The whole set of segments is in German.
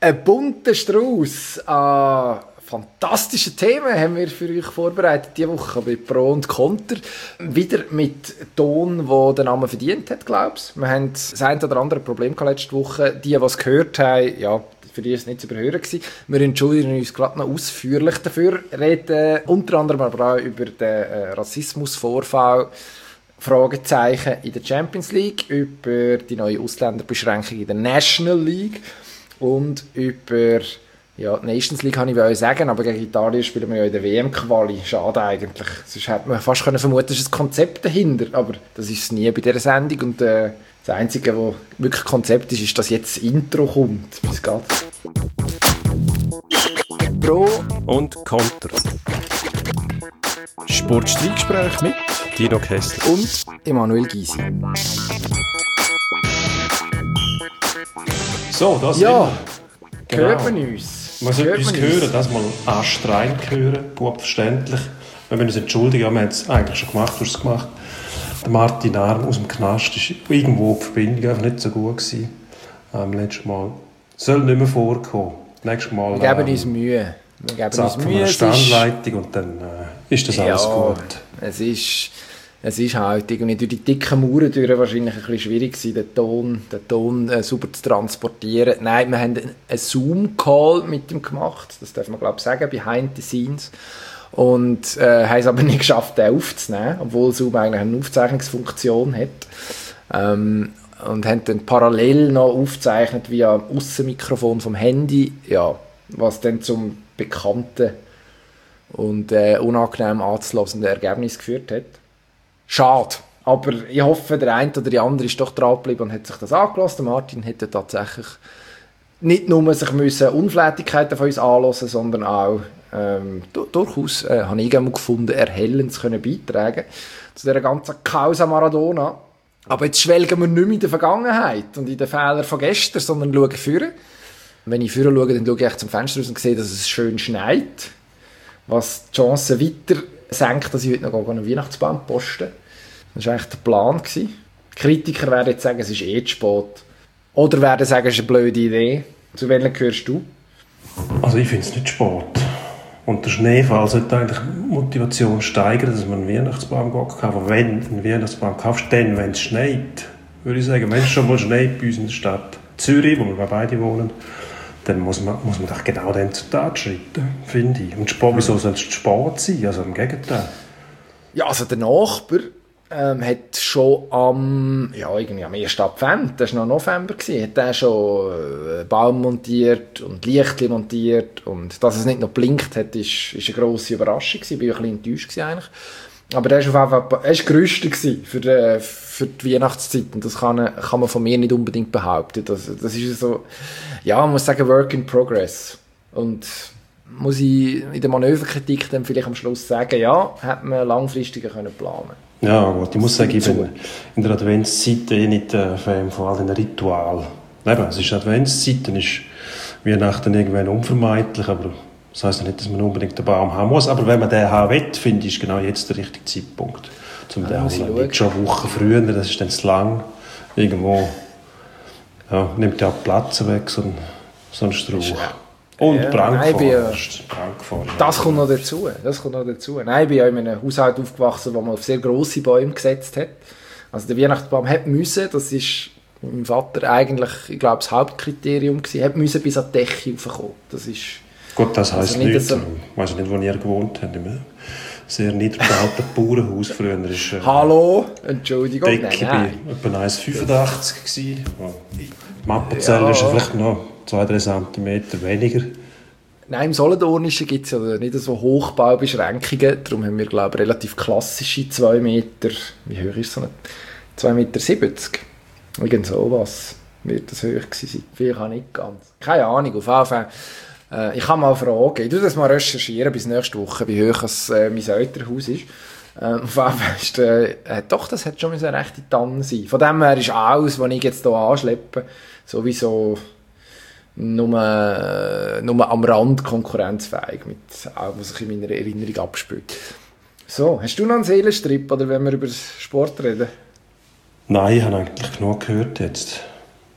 Ein bunter Strauß an fantastischen Themen haben wir für euch vorbereitet diese Woche bei Pro und Konter. Wieder mit Ton, der den Namen verdient hat, glaube ich. Wir haben das ein oder andere Problem letzte Woche. Die es gehört haben, ja, für die war es nicht zu überhören gewesen. Wir entschuldigen uns gerade noch ausführlich dafür. Reden unter anderem aber auch über den Rassismusvorfall, Fragezeichen in der Champions League, über die neue Ausländerbeschränkung in der National League und über die Nations League kann ich sagen, aber gegen Italien spielen wir ja in der WM-Quali. Schade eigentlich. Sonst hätte man fast vermuten, es ist ein Konzept dahinter, aber das ist es nie bei dieser Sendung und das Einzige, was wirklich Konzept ist, ist, dass jetzt das Intro kommt. Bis geht. Pro und Konter. Sportstreitgespräch mit Dino Kessler und Emanuel Gysi. So, das ja, genau. Hört man uns. Man sollte uns hören, das mal anstrengend hören, gut verständlich. Wenn wir uns entschuldigen, wir haben es eigentlich schon gemacht, du hast es gemacht. Der Martin Arm aus dem Knast ist irgendwo die Verbindung einfach nicht so gut gewesen. Letztes Mal. Soll nicht mehr vorkommen. Nächstes Mal. Wir geben uns Mühe. Wir geben uns Mühe. Eine Standleitung und dann ist das alles gut. Es ist halt irgendwie durch die dicken Mauern durch wahrscheinlich ein bisschen schwierig gewesen, den Ton super zu transportieren. Nein, wir haben einen Zoom-Call mit ihm gemacht, das darf man glaube ich sagen, behind the scenes. Und haben es aber nicht geschafft, den aufzunehmen, obwohl Zoom eigentlich eine Aufzeichnungsfunktion hat. Und haben dann parallel noch aufgezeichnet via Aussenmikrofon vom Handy, ja, was dann zum bekannten und unangenehm anzulosenden Ergebnis geführt hat. Schade, aber ich hoffe, der eine oder die andere ist doch dran geblieben und hat sich das angelassen. Martin hätte tatsächlich nicht nur sich Unflätigkeiten von uns anhören, sondern auch durchaus, habe ich gefunden, erhellend zu können beitragen zu dieser ganzen Causa Maradona. Aber jetzt schwelgen wir nicht mehr in der Vergangenheit und in den Fehlern von gestern, sondern schauen vorne. Wenn ich vorne schaue, dann schaue ich zum Fenster raus und sehe, dass es schön schneit, was die Chancen weiter senkt, dass ich heute noch einen Weihnachtsbaum posten. Das war eigentlich der Plan. Die Kritiker werden jetzt sagen, es ist zu spät. Oder werden sagen, es ist eine blöde Idee. Zu welchen gehörst du? Also ich finde es nicht spät. Und der Schneefall sollte eigentlich Motivation steigern, dass man einen Weihnachtsbaum kauft. Aber wenn du einen Weihnachtsbaum kaufst, dann, wenn es schneit, würde ich sagen, wenn es schon mal schneit bei uns in der Stadt Zürich, wo wir beide wohnen, dann muss man doch genau dann zur Tat schreiten, finde ich. Und wieso soll es spät sein? Also im Gegenteil. Ja, also der Nachbar hat schon am 1. Advent, das war noch November, hat er schon Baum montiert und Lichtchen montiert. Und dass es nicht noch blinkt hat, ist eine grosse Überraschung gewesen. Ich war ein bisschen enttäuscht eigentlich. Aber er war gerüstet für die Weihnachtszeit. Und das kann man von mir nicht unbedingt behaupten. Das ist so, ja, man muss sagen, Work in Progress. Und muss ich in der Manöverkritik dann vielleicht am Schluss sagen, ja, hätte man langfristiger planen können. Ja gut, ich muss sagen, ich bin in der Adventszeit nicht Fan von all den Ritualen. Es ist Adventszeit, dann ist Weihnachten irgendwann unvermeidlich, aber das heisst nicht, dass man unbedingt den Baum haben muss. Aber wenn man den haben will, finde ich, ist genau jetzt der richtige Zeitpunkt. Zum den holen. Nicht schon Wochen früher, das ist dann zu lang. Irgendwo nimmt ja Platz weg, so ein Strauch. Und Brandfahrt. Das kommt noch dazu. Nein, ich bin ja in einem Haushalt aufgewachsen, wo man auf sehr grosse Bäume gesetzt hat. Also der Weihnachtsbaum hat müssen, das ist meinem Vater eigentlich, ich glaube, das Hauptkriterium gewesen, hat müssen bis an die Decke raufkommen. Das ist gut, das heisst also nichts. Ich weiss nicht, wo ihr gewohnt habt. Sehr niedergebautes Bauernhaus früher. Hallo? Entschuldigung. Die Decke war etwa 1,85 gewesen. Die Mappenzelle ist vielleicht noch 2-3 cm weniger. Nein, im Solothurnischen gibt es ja nicht so Hochbaubeschränkungen. Darum haben wir, glaube ich, relativ klassische 2 Meter. Wie hoch ist es so? 2,70 Meter. Irgend sowas wird das hoch gewesen sein. Vielleicht auch nicht ganz. Keine Ahnung, auf jeden Fall. Ich kann mal fragen. Ich tue das mal recherchieren bis nächste Woche, wie hoch mein Elternhaus ist. Auf jeden Fall doch, das hat schon eine rechte Tanne sein. Von dem her ist alles, was ich jetzt hier anschleppe, sowieso nur am Rand konkurrenzfähig, mit allem, was sich in meiner Erinnerung abspielt. So, hast du noch einen Seelenstrip, oder wenn wir über Sport reden? Nein, ich habe eigentlich genug gehört jetzt.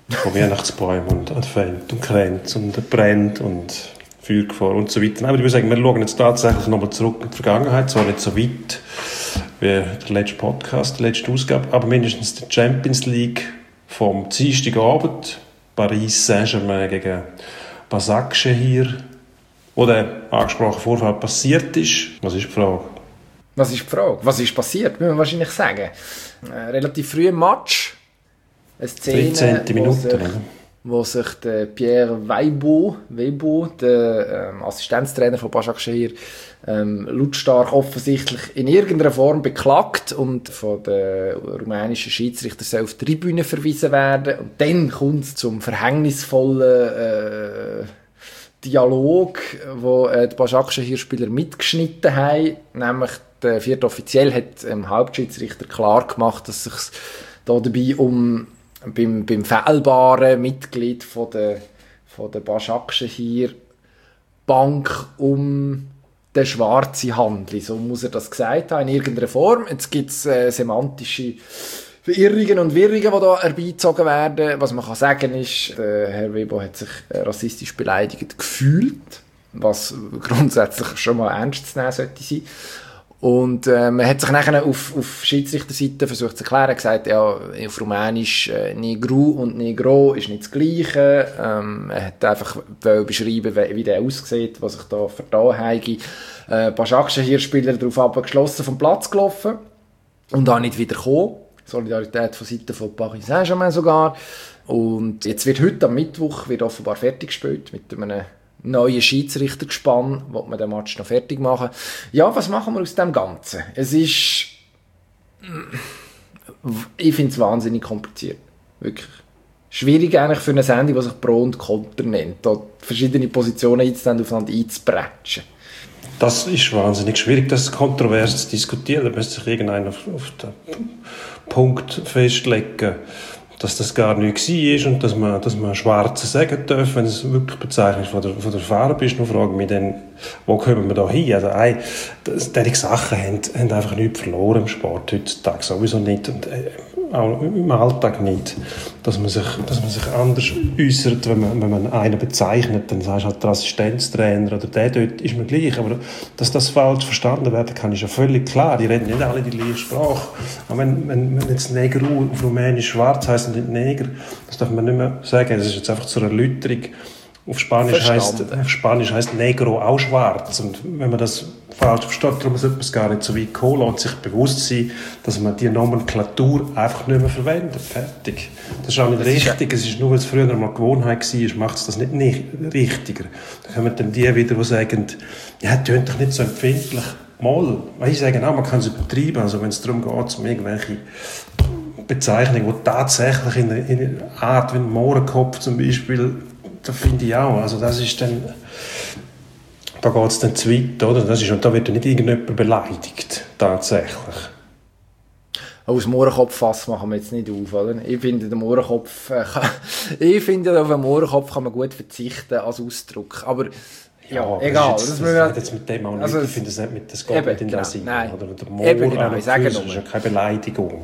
von Weihnachtsbäumen und Advent und Kränz und Brennt und Feuergefahr und so weiter. Aber ich würde sagen, wir schauen jetzt tatsächlich nochmal zurück in die Vergangenheit, zwar nicht so weit wie der letzte Podcast, die letzte Ausgabe, aber mindestens die Champions League vom Dienstagabend, Paris Saint-Germain gegen Başakşehir, wo der angesprochene Vorfall passiert ist. Was ist die Frage? Was ist die Frage? Was ist passiert, muss man wahrscheinlich sagen. Relativ früh im Match. Eine Szene, 13. Minute, wo sich der Pierre Weibo, der Assistenztrainer von Başakşehir, lautstark offensichtlich in irgendeiner Form beklagt und von den rumänischen Schiedsrichter soll auf die Tribüne verwiesen werden. Und dann kommt es zum verhängnisvollen Dialog, wo die Başakşehir-Spieler mitgeschnitten haben. Nämlich der vierte Offiziell hat dem Hauptschiedsrichter klar gemacht, dass es sich da dabei beim fehlbaren Mitglied von der Başakşehir Bank um den schwarzen Handel. So muss er das gesagt haben, in irgendeiner Form. Jetzt gibt es semantische Verirrungen und Wirrungen, die da herbeizogen werden. Was man kann sagen ist, Herr Weibo hat sich rassistisch beleidigt gefühlt, was grundsätzlich schon mal ernst zu nehmen sollte sein. Und man hat sich nachher auf Schiedsrichterseite versucht zu erklären, gesagt, ja, auf Rumänisch Negru und Negro ist nicht das Gleiche. Er hat einfach beschreiben, wie der aussieht, was sich da vertan habe. Başakşehir-Spieler darauf abgeschlossen vom Platz gelaufen und auch nicht wieder gekommen. Solidarität von Seiten von Paris Saint-Germain sogar. Und jetzt wird heute am Mittwoch offenbar fertig gespielt mit einem neuen Schiedsrichtergespann, wo man den Match noch fertig machen. Ja, was machen wir aus dem Ganzen? Es ist, ich finde es wahnsinnig kompliziert. Wirklich. Schwierig eigentlich für eine Sendung, die sich Pro und Konter nennt, da verschiedene Positionen aufeinander einzubretschen. Das ist wahnsinnig schwierig, das kontrovers zu diskutieren. Da müsste sich irgendeiner auf den Punkt festlegen, dass das gar nicht war und dass man Schwarze sagen darf, wenn es wirklich Bezeichnung von der Farbe ist. Nur frage ich mich dann, wo kommen wir da hin? Also, diese Sachen haben einfach nichts verloren im Sport heutzutage, sowieso nicht. Und auch im Alltag nicht. Dass man sich anders äußert, wenn man einen bezeichnet, dann sagst du halt der Assistenztrainer oder der dort, ist mir gleich. Aber dass das falsch verstanden werden kann, ist ja völlig klar. Die reden nicht alle die gleiche Sprache. Aber wenn jetzt Negro auf Rumänisch schwarz heisst und nicht Neger, das darf man nicht mehr sagen. Das ist jetzt einfach zur Erläuterung. Auf Spanisch heisst Negro auch schwarz. Und wenn man das falsch versteht, darum sollte man es gar nicht so weit kommen und sich bewusst sein, dass man die Nomenklatur einfach nicht mehr verwendet. Fertig. Das ist auch nicht richtig. Es ist nur, weil es früher einmal Gewohnheit war, macht es das nicht richtiger. Dann kommen dann die wieder, die sagen, ja, tönt doch nicht so empfindlich. Mal. Ich sage auch, man kann es übertreiben. Also wenn es darum geht, um irgendwelche Bezeichnungen, die tatsächlich in einer Art wie ein Mohrenkopf zum Beispiel, da finde ich auch, also das ist dann, da geht es dann zu weit, oder? Und da wird ja nicht irgendjemand beleidigt, tatsächlich. Aus dem Mohrenkopf-Fass machen wir jetzt nicht auf, oder? Ich finde, auf den Mohrenkopf kann man gut verzichten als Ausdruck, aber ja, egal. Das hat jetzt mit dem auch nicht, also, ich finde, das geht nicht in den Sinn. Oder der Moor ich sage ist ja keine Beleidigung.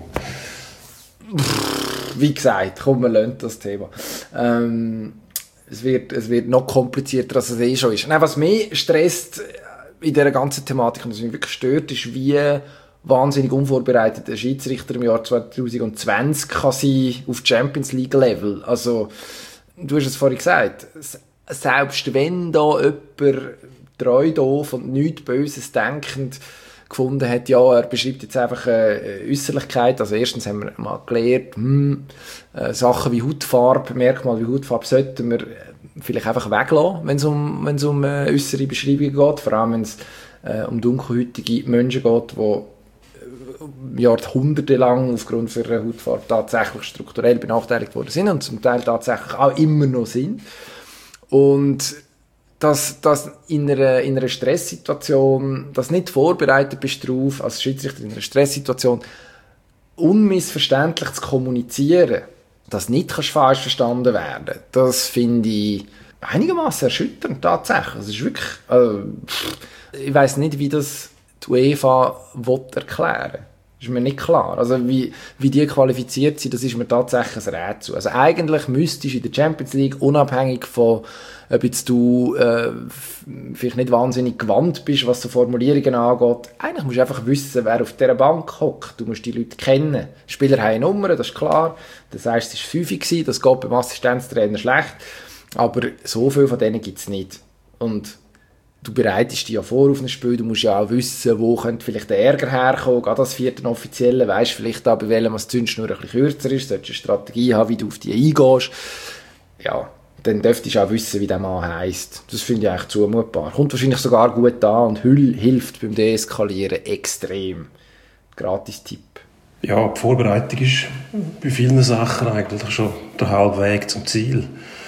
Wie gesagt, komm, wir lernen das Thema. Es wird noch komplizierter, als es schon ist. Nein, was mich stresst in dieser ganzen Thematik und was mich wirklich stört, ist, wie wahnsinnig unvorbereitet ein Schiedsrichter im Jahr 2020 kann sein auf Champions League Level. Also, du hast es vorhin gesagt, selbst wenn da jemand treu doof und nichts Böses denkend gefunden hat, ja, er beschreibt jetzt einfach Äusserlichkeit. Also erstens haben wir mal gelernt, Sachen wie Hautfarbe, Merkmale wie Hautfarbe sollten wir vielleicht einfach weglassen, wenn es um äußere Beschreibungen geht, vor allem wenn es um dunkelhäutige Menschen geht, die jahrhundertelang aufgrund ihrer Hautfarbe tatsächlich strukturell benachteiligt worden sind und zum Teil tatsächlich auch immer noch sind. Und dass in einer Stresssituation, dass nicht vorbereitet bist darauf, als Schiedsrichter in einer Stresssituation unmissverständlich zu kommunizieren, dass nicht falsch verstanden werden kann, das finde ich einigermaßen erschütternd tatsächlich. Es ist wirklich, ich weiss nicht, wie das die UEFA erklären will. Das ist mir nicht klar. Also wie die qualifiziert sind, das ist mir tatsächlich ein Rätsel. Also eigentlich müsstest du in der Champions League, unabhängig von, ob jetzt du vielleicht nicht wahnsinnig gewandt bist, was so Formulierungen angeht, eigentlich musst du einfach wissen, wer auf dieser Bank hockt. Du musst die Leute kennen. Die Spieler haben Nummern, das ist klar. Das heißt, es war 5 gewesen, das geht beim Assistenztrainer schlecht. Aber so viel von denen gibt es nicht. Und du bereitest dich ja vor auf ein Spiel, du musst ja auch wissen, wo könnte vielleicht der Ärger herkommen, gerade als 4. Offizielle, weisst vielleicht auch, bei welchem die Zündschnur ein bisschen kürzer ist, solltest eine Strategie haben, wie du auf die eingehst. Ja, dann dürftest du auch wissen, wie der Mann heisst. Das finde ich eigentlich zumutbar. Kommt wahrscheinlich sogar gut an und hilft beim Deeskalieren extrem. Gratis-Tipp. Ja, die Vorbereitung ist bei vielen Sachen eigentlich schon der halbe Weg zum Ziel.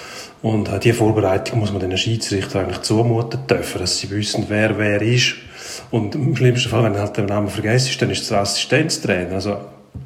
Und diese Vorbereitung muss man den Schiedsrichter eigentlich zumuten dürfen, dass sie wissen, wer ist. Und im schlimmsten Fall, wenn du halt den Namen vergisst, dann ist es der Assistenztrainer. Also,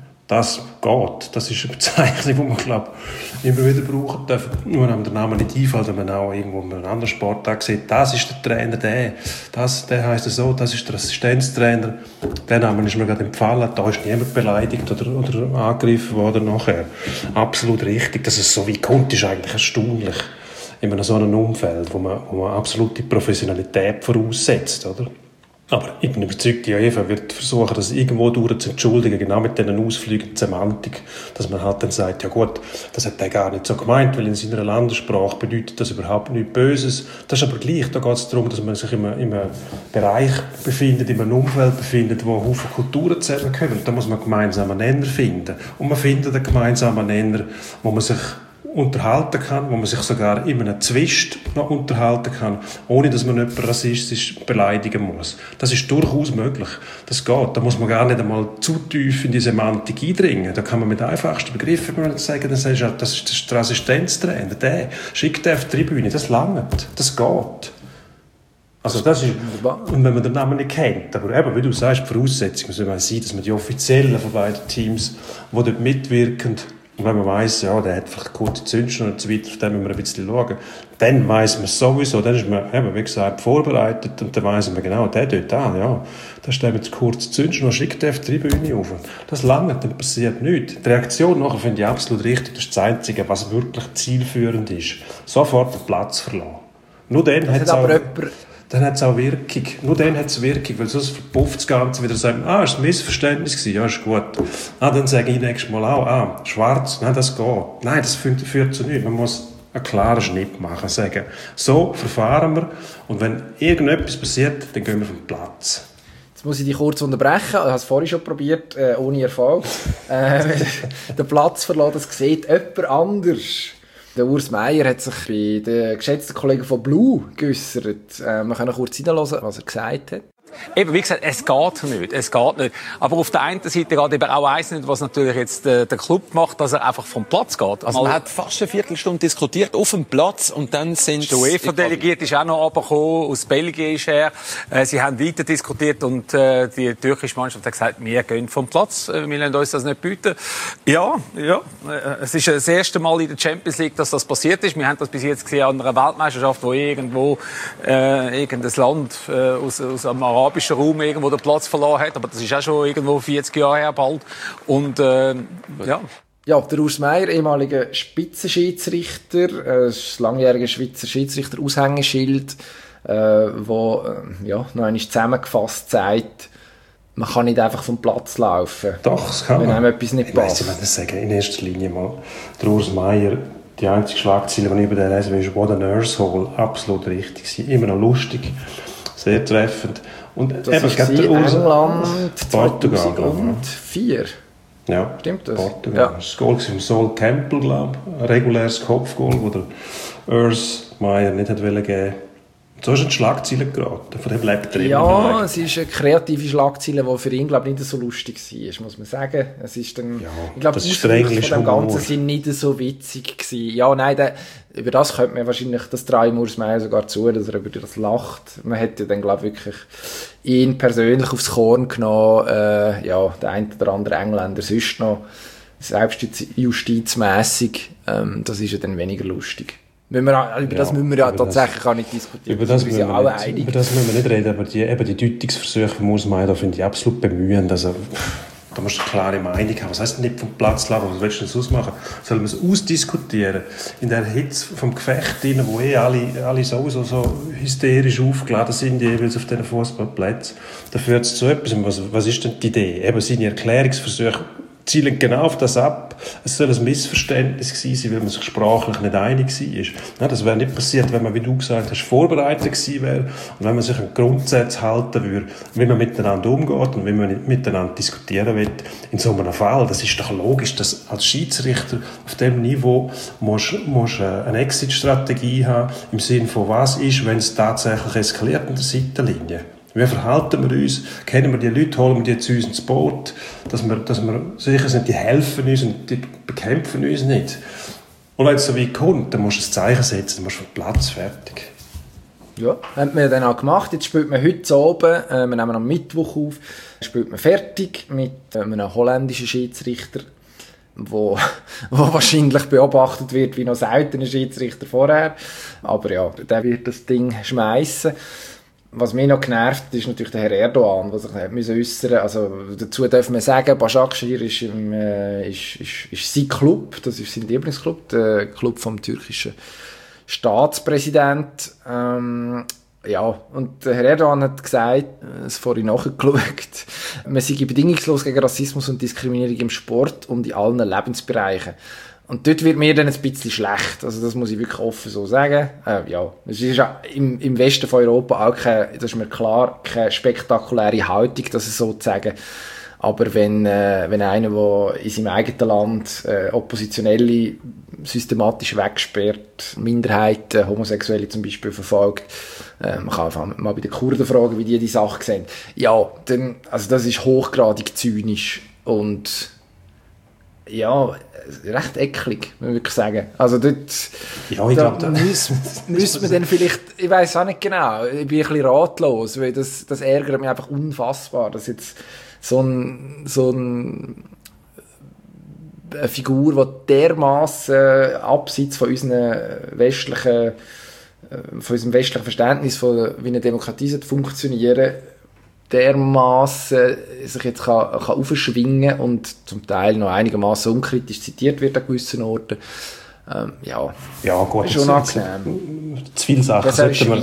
das geht. Das ist eine Bezeichnung, die man, glaube ich, immer wieder brauchen darf. Nur wenn der Name nicht einfällt, wenn man auch irgendwo in einem anderen Sporttag sieht, das ist der Trainer, der heisst so, das ist der Assistenztrainer. Der Name ist mir gerade empfohlen, da ist niemand beleidigt oder angegriffen worden nachher. Absolut richtig. Dass es so weit kommt, ist eigentlich erstaunlich. In einem so einem Umfeld, wo man absolute Professionalität voraussetzt, oder? Aber ich bin überzeugt, die UEFA wird versuchen, das irgendwo durch zu entschuldigen, genau mit diesen Ausflügen Semantik, dass man halt dann sagt, ja gut, das hat er gar nicht so gemeint, weil in seiner Landessprache bedeutet das überhaupt nichts Böses. Das ist aber gleich, da geht es darum, dass man sich in einem Bereich befindet, in einem Umfeld befindet, wo Haufen Kulturen zusammenkommen. Und da muss man einen gemeinsamen Nenner finden. Und man findet einen gemeinsamen Nenner, wo man sich unterhalten kann, wo man sich sogar in einem Zwist noch unterhalten kann, ohne dass man jemanden rassistisch beleidigen muss. Das ist durchaus möglich. Das geht. Da muss man gar nicht einmal zu tief in die Semantik eindringen. Da kann man mit einfachsten Begriffen sagen, das ist der Assistenztrainer, der schickt den auf die Tribüne. Das langt. Das geht. Also das ist, und wenn man den Namen nicht kennt, aber eben, wie du sagst, die Voraussetzung muss man sein, dass man die Offiziellen von beiden Teams, die dort mitwirken, und wenn man weiss, ja, der hat vielleicht kurze Zündschnur und so weiter, auf den müssen wir ein bisschen schauen, dann weiss man es sowieso, dann ist man, eben, wie gesagt, vorbereitet und dann weiss man genau, der dort an, ja, da steht mit kurze Zündschnur, schickt der auf die Tribüne auf. Das lange, dann passiert nichts. Die Reaktion nachher finde ich absolut richtig, das ist das Einzige, was wirklich zielführend ist. Sofort den Platz verlassen. Nur dann hat es auch... Dann hat es auch Wirkung. Nur dann hat es Wirkung, weil sonst verpufft das Ganze wieder sagen, ist ein Missverständnis gewesen, ja, ist gut. Dann sage ich nächstes Mal auch, schwarz, nein, das geht. Nein, das führt zu nichts. Man muss einen klaren Schnitt machen, sagen, so verfahren wir und wenn irgendetwas passiert, dann gehen wir vom Platz. Jetzt muss ich dich kurz unterbrechen, ich habe es vorhin schon probiert, ohne Erfolg. Den Platz verlassen, das sieht jemand anders. Der Urs Meier hat sich bei den geschätzten Kollegen von Blue geäussert. Wir können kurz hineinhören, was er gesagt hat. Eben, wie gesagt, es geht nicht. Aber auf der einen Seite geht eben auch eins nicht, was natürlich jetzt der Club macht, dass er einfach vom Platz geht. Also man hat fast eine Viertelstunde diskutiert auf dem Platz und dann sind... Der UEFA-Delegierte ist auch noch runtergekommen, aus Belgien ist er. Sie haben weiter diskutiert und die türkische Mannschaft hat gesagt, wir gehen vom Platz, wir lassen uns das nicht bieten. Ja. Es ist das erste Mal in der Champions League, dass das passiert ist. Wir haben das bis jetzt gesehen an einer Weltmeisterschaft, wo irgendwo irgendein Land aus einem arabischen Raum irgendwo den Platz verloren hat. Aber das ist auch schon irgendwo 40 Jahre her bald. Und ja. Ja, der Urs Meier, ehemaliger Spitzenschiedsrichter, das langjährige Schweizer Schiedsrichter-Aushängeschild, wo noch einmal zusammengefasst sagt, man kann nicht einfach vom Platz laufen. Doch, das kann man. Wenn einem etwas nicht passt. Ich weiss, das sagen, in erster Linie mal. Der Urs Meier, die einzige Schlagzeile, die ich über den lese, ist «What a Nurse Hole». Absolut richtig. Immer noch lustig, sehr treffend. Und das eben, war England 2004. Ja, stimmt das? Portugal. Ja. Das Goal war im Sol Campbell, glaube ich. Ein reguläres Kopfgoal, das der Urs Meier nicht geben wollte. So ist eine Schlagzeile geraten. Von dem lebt er Ja, es ist eine kreative Schlagzeile, die für ihn, glaube ich, nicht so lustig war, muss man sagen. Es ist dann, ich glaube, die Ausdrücke von dem Ganzen sind nicht so witzig gewesen. Ja, nein, über das könnte man wahrscheinlich, das traue Urs Meier sogar zu, dass er über das lacht. Man hätte dann, glaube ich, wirklich ihn persönlich aufs Korn genommen, der ein oder andere Engländer sonst noch, selbstjustizmässig, das ist ja dann weniger lustig. Über das müssen wir ja tatsächlich auch nicht diskutieren. Über das müssen wir nicht reden, aber die Deutungsversuche von Urs Meier, da finde ich absolut bemühend. Also, Da musst du eine klare Meinung haben. Was heisst nicht vom Platz laufen? Was willst du denn ausmachen? Sollen wir es ausdiskutieren? In der Hitze vom Gefecht, wo alle sowieso so hysterisch aufgeladen sind, jeweils auf diesen Fußballplätzen, da führt es zu etwas. Was ist denn die Idee? Eben seine Erklärungsversuche zielen genau auf das ab. Es soll ein Missverständnis gewesen sein, weil man sich sprachlich nicht einig war. Ja, das wäre nicht passiert, wenn man, wie du gesagt hast, vorbereitet gewesen wäre und wenn man sich an Grundsätze halten würde, wie man miteinander umgeht und wie man miteinander diskutieren will. In so einem Fall, das ist doch logisch, dass als Schiedsrichter auf diesem Niveau musst eine Exit-Strategie haben, im Sinne von, was ist, wenn es tatsächlich eskaliert an der Seitenlinie. Wie verhalten wir uns? Kennen wir die Leute? Holen wir die zu uns ins Boot? Dass wir sicher sind, die helfen uns und die bekämpfen uns nicht. Und wenn es so weit kommt, dann musst du ein Zeichen setzen, dann musst du auf den Platz fertig. Ja, haben wir dann auch gemacht. Jetzt spielt man heute oben, wir nehmen am Mittwoch auf, spielt man fertig mit einem holländischen Schiedsrichter, wo wahrscheinlich beobachtet wird wie noch selten ein Schiedsrichter vorher. Aber ja, der wird das Ding schmeißen. Was mich noch genervt hat, ist natürlich der Herr Erdogan, der sich nicht äußern musste. Also, dazu dürfen wir sagen, Başakşehir ist sein Club, das ist sein Lieblingsclub, der Club vom türkischen Staatspräsident. Ja, und der Herr Erdogan hat gesagt, es vorhin nachgeschaut, man sei bedingungslos gegen Rassismus und Diskriminierung im Sport und in allen Lebensbereichen. Und dort wird mir dann ein bisschen schlecht. Also das muss ich wirklich offen so sagen. Ja, es ist ja im Westen von Europa auch das ist mir klar, keine spektakuläre Haltung, das ist sozusagen. Aber wenn einer, der in seinem eigenen Land Oppositionelle systematisch wegsperrt, Minderheiten, Homosexuelle zum Beispiel verfolgt, man kann einfach mal bei den Kurden fragen, wie die Sache sehen. Ja, dann, also das ist hochgradig zynisch und ja, recht eklig, muss ich wirklich sagen. Also dort ja, ich glaube, müsste man dann vielleicht, ich weiss auch nicht genau, ich bin ein bisschen ratlos, weil das ärgert mich einfach unfassbar, dass jetzt so eine Figur, die dermassen abseits von unserem westlichen Verständnis von wie eine Demokratie funktionieren, dermassen sich jetzt kann aufschwingen und zum Teil noch einigermaßen unkritisch zitiert wird an gewissen Orten. Ja, gut, ist unangenehm. Zu viele Sachen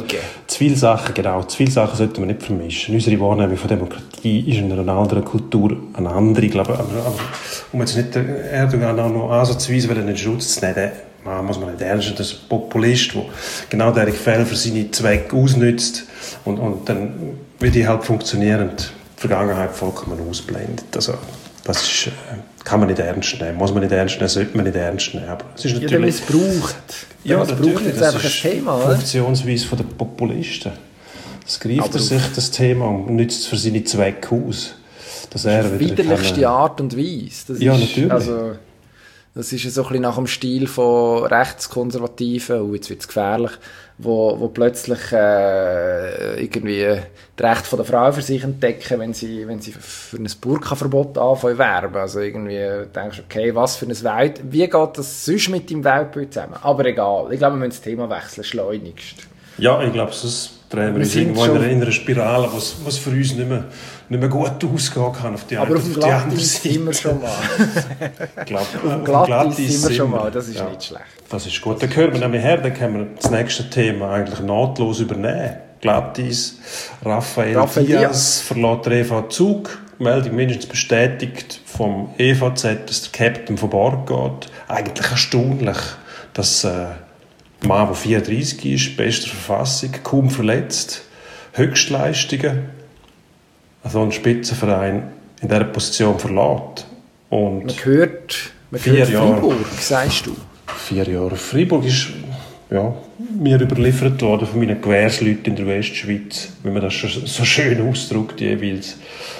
sollten wir nicht vermischen. Unsere Wahrnehmung von Demokratie ist in einer anderen Kultur eine andere. Ich glaube, aber um jetzt nicht Erdogan auch noch ansatzweise in den Schutz zu nehmen, muss man nicht ernst nehmen, das ist ein Populist, der genau diese Fälle für seine Zwecke ausnützt und dann, wie die halt funktionieren, die Vergangenheit vollkommen ausblendet. Also, das ist, kann man nicht ernst nehmen, muss man nicht ernst nehmen, sollte man nicht ernst nehmen. Aber es ist natürlich, ja, es braucht. Ja, es braucht jetzt einfach ein Thema. Das ist die Funktionsweise der Populisten. Das greift er sich das Thema und nützt es für seine Zwecke aus. Dass er auf widerlichste Art und Weise. Das ja, ist, natürlich. Also, das ist so ein bisschen nach dem Stil von Rechtskonservativen, jetzt wird es gefährlich, wo plötzlich irgendwie die Rechte der Frau für sich entdecken, wenn sie für ein Burka-Verbot anfangen werben. Also irgendwie denkst du, okay, was für ein wie geht das sonst mit dem Weltbild zusammen? Aber egal, ich glaube, wir müssen das Thema wechseln, schleunigst. Ja, ich glaube, sonst drehen wir uns irgendwo in einer Spirale, was für uns nicht mehr gut ausgehen kann auf die aber eine, auf dem Glatteis sind wir schon mal. Auf dem Glatteis sind wir schon mal, das ist nicht schlecht. Das ist gut. Dann hören wir nämlich her, dann können wir das nächste Thema eigentlich nahtlos übernehmen. Glatteis, Raphael Diaz verlässt den EV Zug. Meldung mindestens bestätigt vom EVZ, dass der Captain von Bord geht. Eigentlich erstaunlich, dass ein Mann, der 34 ist, bester Verfassung, kaum verletzt, Höchstleistungen, also ein Spitzenverein in dieser Position verlässt. Und man hört Freiburg, sagst du? 4 Jahre. Freiburg ist mir überliefert worden von meinen Gewährsleuten in der Westschweiz, wie man das schon so schön ausdrückt jeweils.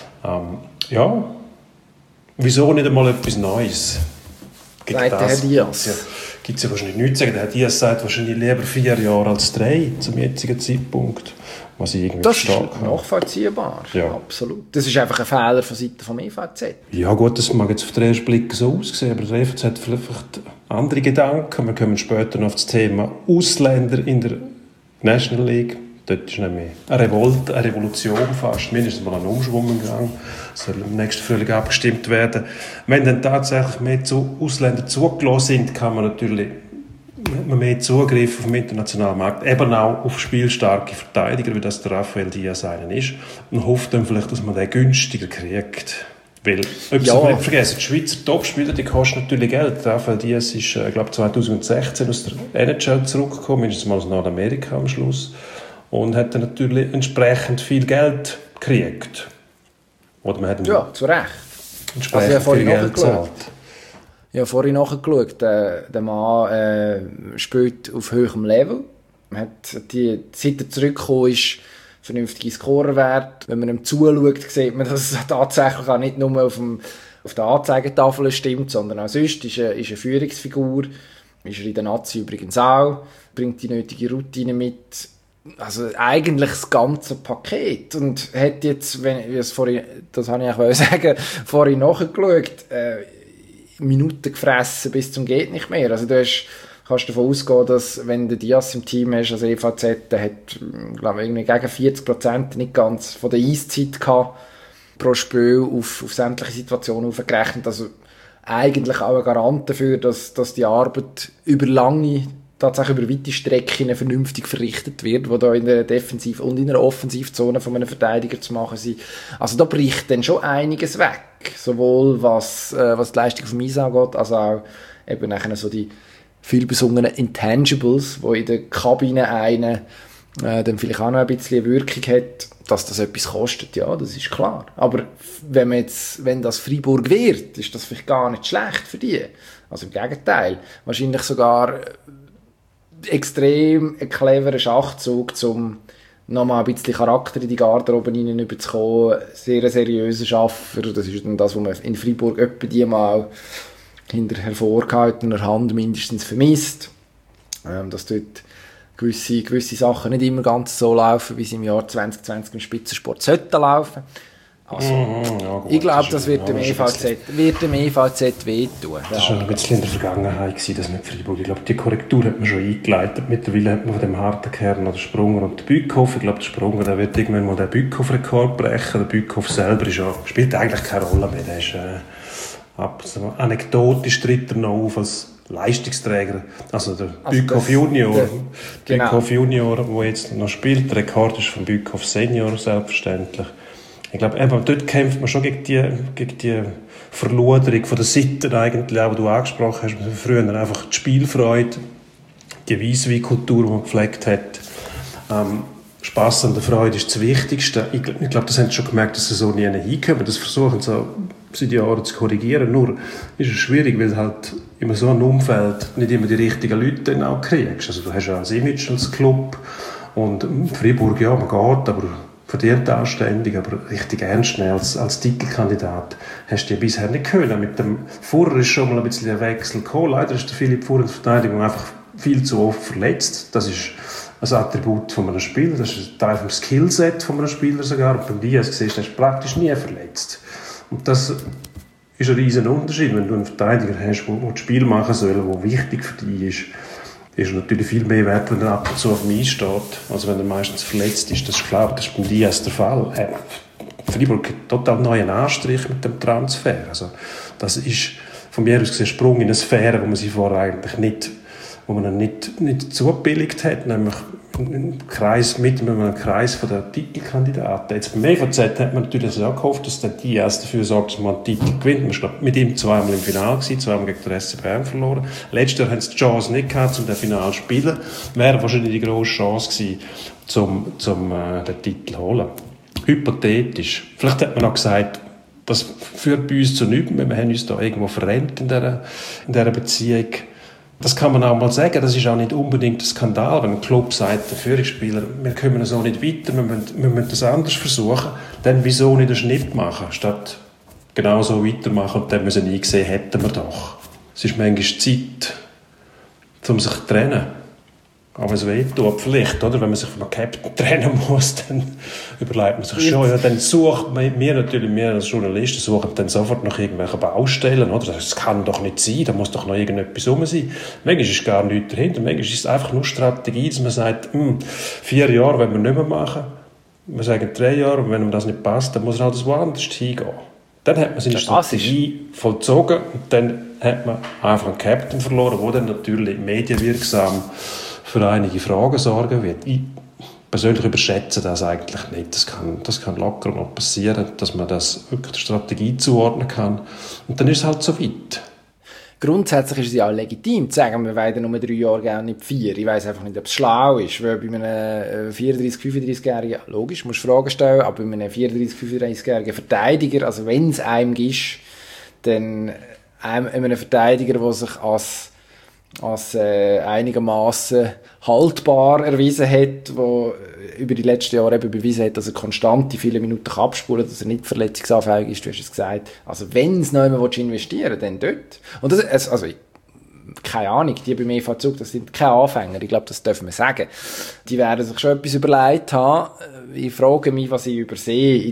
Wieso nicht einmal etwas Neues? Sagt der Herr Diaz. Gibt es ja wahrscheinlich nichts zu sagen. Der Herr Diaz sagt wahrscheinlich lieber 4 Jahre als 3 zum jetzigen Zeitpunkt. Was ich irgendwie das ist nachvollziehbar, ja. Absolut. Das ist einfach ein Fehler von Seiten vom EVZ. Ja gut, das mag jetzt auf den ersten Blick so aussehen, aber der EVZ hat vielleicht andere Gedanken. Wir kommen später noch auf das Thema Ausländer in der National League Dort ist nämlich eine Revolution fast, mindestens mal ein Umschwung im Gang. Das soll im nächsten Frühling abgestimmt werden. Wenn dann tatsächlich mehr Ausländer zugelassen sind, kann man natürlich mehr Zugriff auf den internationalen Markt, eben auch auf spielstarke Verteidiger, wie das der Rafael Diaz einen ist, und hofft dann vielleicht, dass man den günstiger kriegt. Weil, nicht vergessen, die Schweizer Topspieler, die kosten natürlich Geld. Rafael Diaz ist, glaube 2016 aus der NHL zurückgekommen, mindestens mal aus Nordamerika am Schluss, und hat dann natürlich entsprechend viel Geld gekriegt. Oder man hat zu Recht. Entsprechend viel Geld gezahlt. Ich habe vorhin nachgeschaut, der Mann spielt auf höherem Level. Man hat seit er zurückgekommen ist, vernünftige Scorerwert. Wenn man ihm zuschaut, sieht man, dass es tatsächlich auch nicht nur auf der Anzeigetafel stimmt, sondern auch sonst ist eine Führungsfigur. Ist er in der Nazi übrigens auch, bringt die nötige Routine mit. Also eigentlich das ganze Paket. Und hat jetzt, das habe ich auch sagen, vorhin nachgeschaut, Minuten gefressen bis zum geht nicht mehr. Also du kannst davon ausgehen, dass wenn du Diaz im Team hast, also EVZ, der hat, glaube ich, gegen 40% nicht ganz von der Eiszeit gehabt, pro Spiel auf sämtliche Situationen aufgerechnet. Also eigentlich auch ein Garant dafür, dass die Arbeit tatsächlich über weite Strecken vernünftig verrichtet wird, die da in der Defensiv- und in der Offensivzone von einem Verteidiger zu machen sind. Also da bricht dann schon einiges weg. Sowohl was die Leistung vom Eis angeht, als auch eben nachher so die viel besungenen Intangibles, die in der Kabine dann vielleicht auch noch ein bisschen Wirkung hat, dass das etwas kostet, ja, das ist klar. Aber wenn das Freiburg wird, ist das vielleicht gar nicht schlecht für die. Also im Gegenteil. Wahrscheinlich sogar extrem ein cleverer Schachzug, um nochmal ein bisschen Charakter in die Garderobe hineinzukommen. Sehr seriöser Schaffer. Das ist dann das, was man in Freiburg etwa die mal hinter hervorgehaltener Hand mindestens vermisst. Dass dort gewisse Sachen nicht immer ganz so laufen, wie sie im Jahr 2020 im Spitzensport sollten laufen. Also, ja, gut, ich glaube, das wird dem EVZ wehtun. Das war schon ein bisschen in der Vergangenheit, das mit Freiburg. Ich glaube, die Korrektur hat man schon eingeleitet. Mittlerweile hat man von dem harten Kern noch den Sprunger und den Bückhoff. Ich glaube, der Sprunger, der wird irgendwann mal den Bückhoff-Rekord brechen. Der Bückhoff selber spielt eigentlich keine Rolle mehr. Der ist anekdotisch tritt er noch auf als Leistungsträger. Also der Bückhoff Junior. Bückhoff Junior, der jetzt noch spielt. Der Rekord ist von Bückhoff Senior, selbstverständlich. Ich glaube, dort kämpft man schon gegen die Verluderung von der Seiten eigentlich, auch, die du angesprochen hast. Früher einfach die Spielfreude, die Weissweinkultur, die man gepflegt hat. Spass an der Freude ist das Wichtigste. Ich glaube, das haben sie schon gemerkt, dass sie so nie hinkommen. Das versuchen sie seit Jahren zu korrigieren. Nur ist es schwierig, weil halt in so einem Umfeld nicht immer die richtigen Leute dann auch kriegst. Also du hast ja ein Image als Club und Freiburg, ja, man geht, aber verdient anständig, aber richtig ernst nehmen als Titelkandidat hast du ja bisher nicht können. Mit dem Furrer ist schon mal ein bisschen ein Wechsel gekommen. Leider ist der Philipp Furrer in der Verteidigung einfach viel zu oft verletzt. Das ist ein Attribut von einem Spieler, das ist ein Teil vom Skillset von einem Spieler sogar. Und beim Diaz siehst du, er ist praktisch nie verletzt. Und das ist ein riesen Unterschied, wenn du einen Verteidiger hast, der das Spiel machen soll, der wichtig für dich ist natürlich viel mehr wert, wenn er ab und zu auf dem Eis steht, als wenn er meistens verletzt ist. Das ist klar, das ist beim Diaz der Fall. Freiburg hat total neuen Anstrich mit dem Transfer. Also, das ist von mir aus gesehen ein Sprung in eine Sphäre, wo man sie vorher eigentlich nicht zugebilligt hat, nämlich mit einem Kreis von den Titelkandidaten. Jetzt beim EVZ hat man natürlich auch gehofft, dass der Diaz dafür sorgt, dass man einen Titel gewinnt. Man war mit ihm zweimal im Finale gewesen, zweimal gegen den SC Bern verloren. Letztes Jahr haben sie die Chance nicht gehabt, um das Finale zu spielen. Wäre wahrscheinlich die grosse Chance gewesen, um den Titel zu holen. Hypothetisch. Vielleicht hat man auch gesagt, das führt bei uns zu nichts, wir haben uns da irgendwo verrennt in dieser Beziehung. Das kann man auch mal sagen, das ist auch nicht unbedingt ein Skandal, wenn ein Club sagt, der Führungsspieler, wir kommen so nicht weiter, wir müssen das anders versuchen, dann wieso nicht einen Schnitt machen, statt genau so weitermachen und dann müssen wir einsehen, hätten wir doch. Es ist manchmal Zeit, um sich zu trennen. Aber es wehtut vielleicht, oder? Wenn man sich von einem Captain trennen muss, dann überlegt man sich schon. Ja, dann sucht wir als Journalisten suchen dann sofort nach irgendwelchen Baustellen, oder? Das kann doch nicht sein, da muss doch noch irgendetwas rum sein. Manchmal ist gar nichts dahinter, manchmal ist es einfach nur Strategie, dass man sagt, 4 Jahre wollen wir nicht mehr machen. Wir sagen 3 Jahre, und wenn ihm das nicht passt, dann muss er halt woanders hingehen. Dann hat man seine Strategie vollzogen und dann hat man einfach einen Captain verloren, der dann natürlich medienwirksam für einige Fragen sorgen wird. Ich persönlich überschätze das eigentlich nicht. Das kann locker noch passieren, dass man das wirklich der Strategie zuordnen kann. Und dann ist es halt so weit. Grundsätzlich ist es ja auch legitim zu sagen, wir wollen nur 3 Jahre, gerne nicht 4. Ich weiss einfach nicht, ob es schlau ist, weil bei einem 34-, 35-Jährigen, logisch, musst du Fragen stellen, aber bei einem 34-, 35-Jährigen Verteidiger, also wenn es einem ist, dann einem Verteidiger, der sich als einigermaßen haltbar erwiesen hat, wo über die letzten Jahre eben bewiesen hat, dass er konstant die vielen Minuten abspulen kann, dass er nicht verletzungsanfällig ist, du hast es gesagt. Also wenn es noch jemand investieren will, dann dort. Und das, also keine Ahnung, die beim EV Zug, das sind keine Anfänger, ich glaube, das dürfen wir sagen. Die werden sich schon etwas überlegt haben. Ich frage mich, was ich übersehe in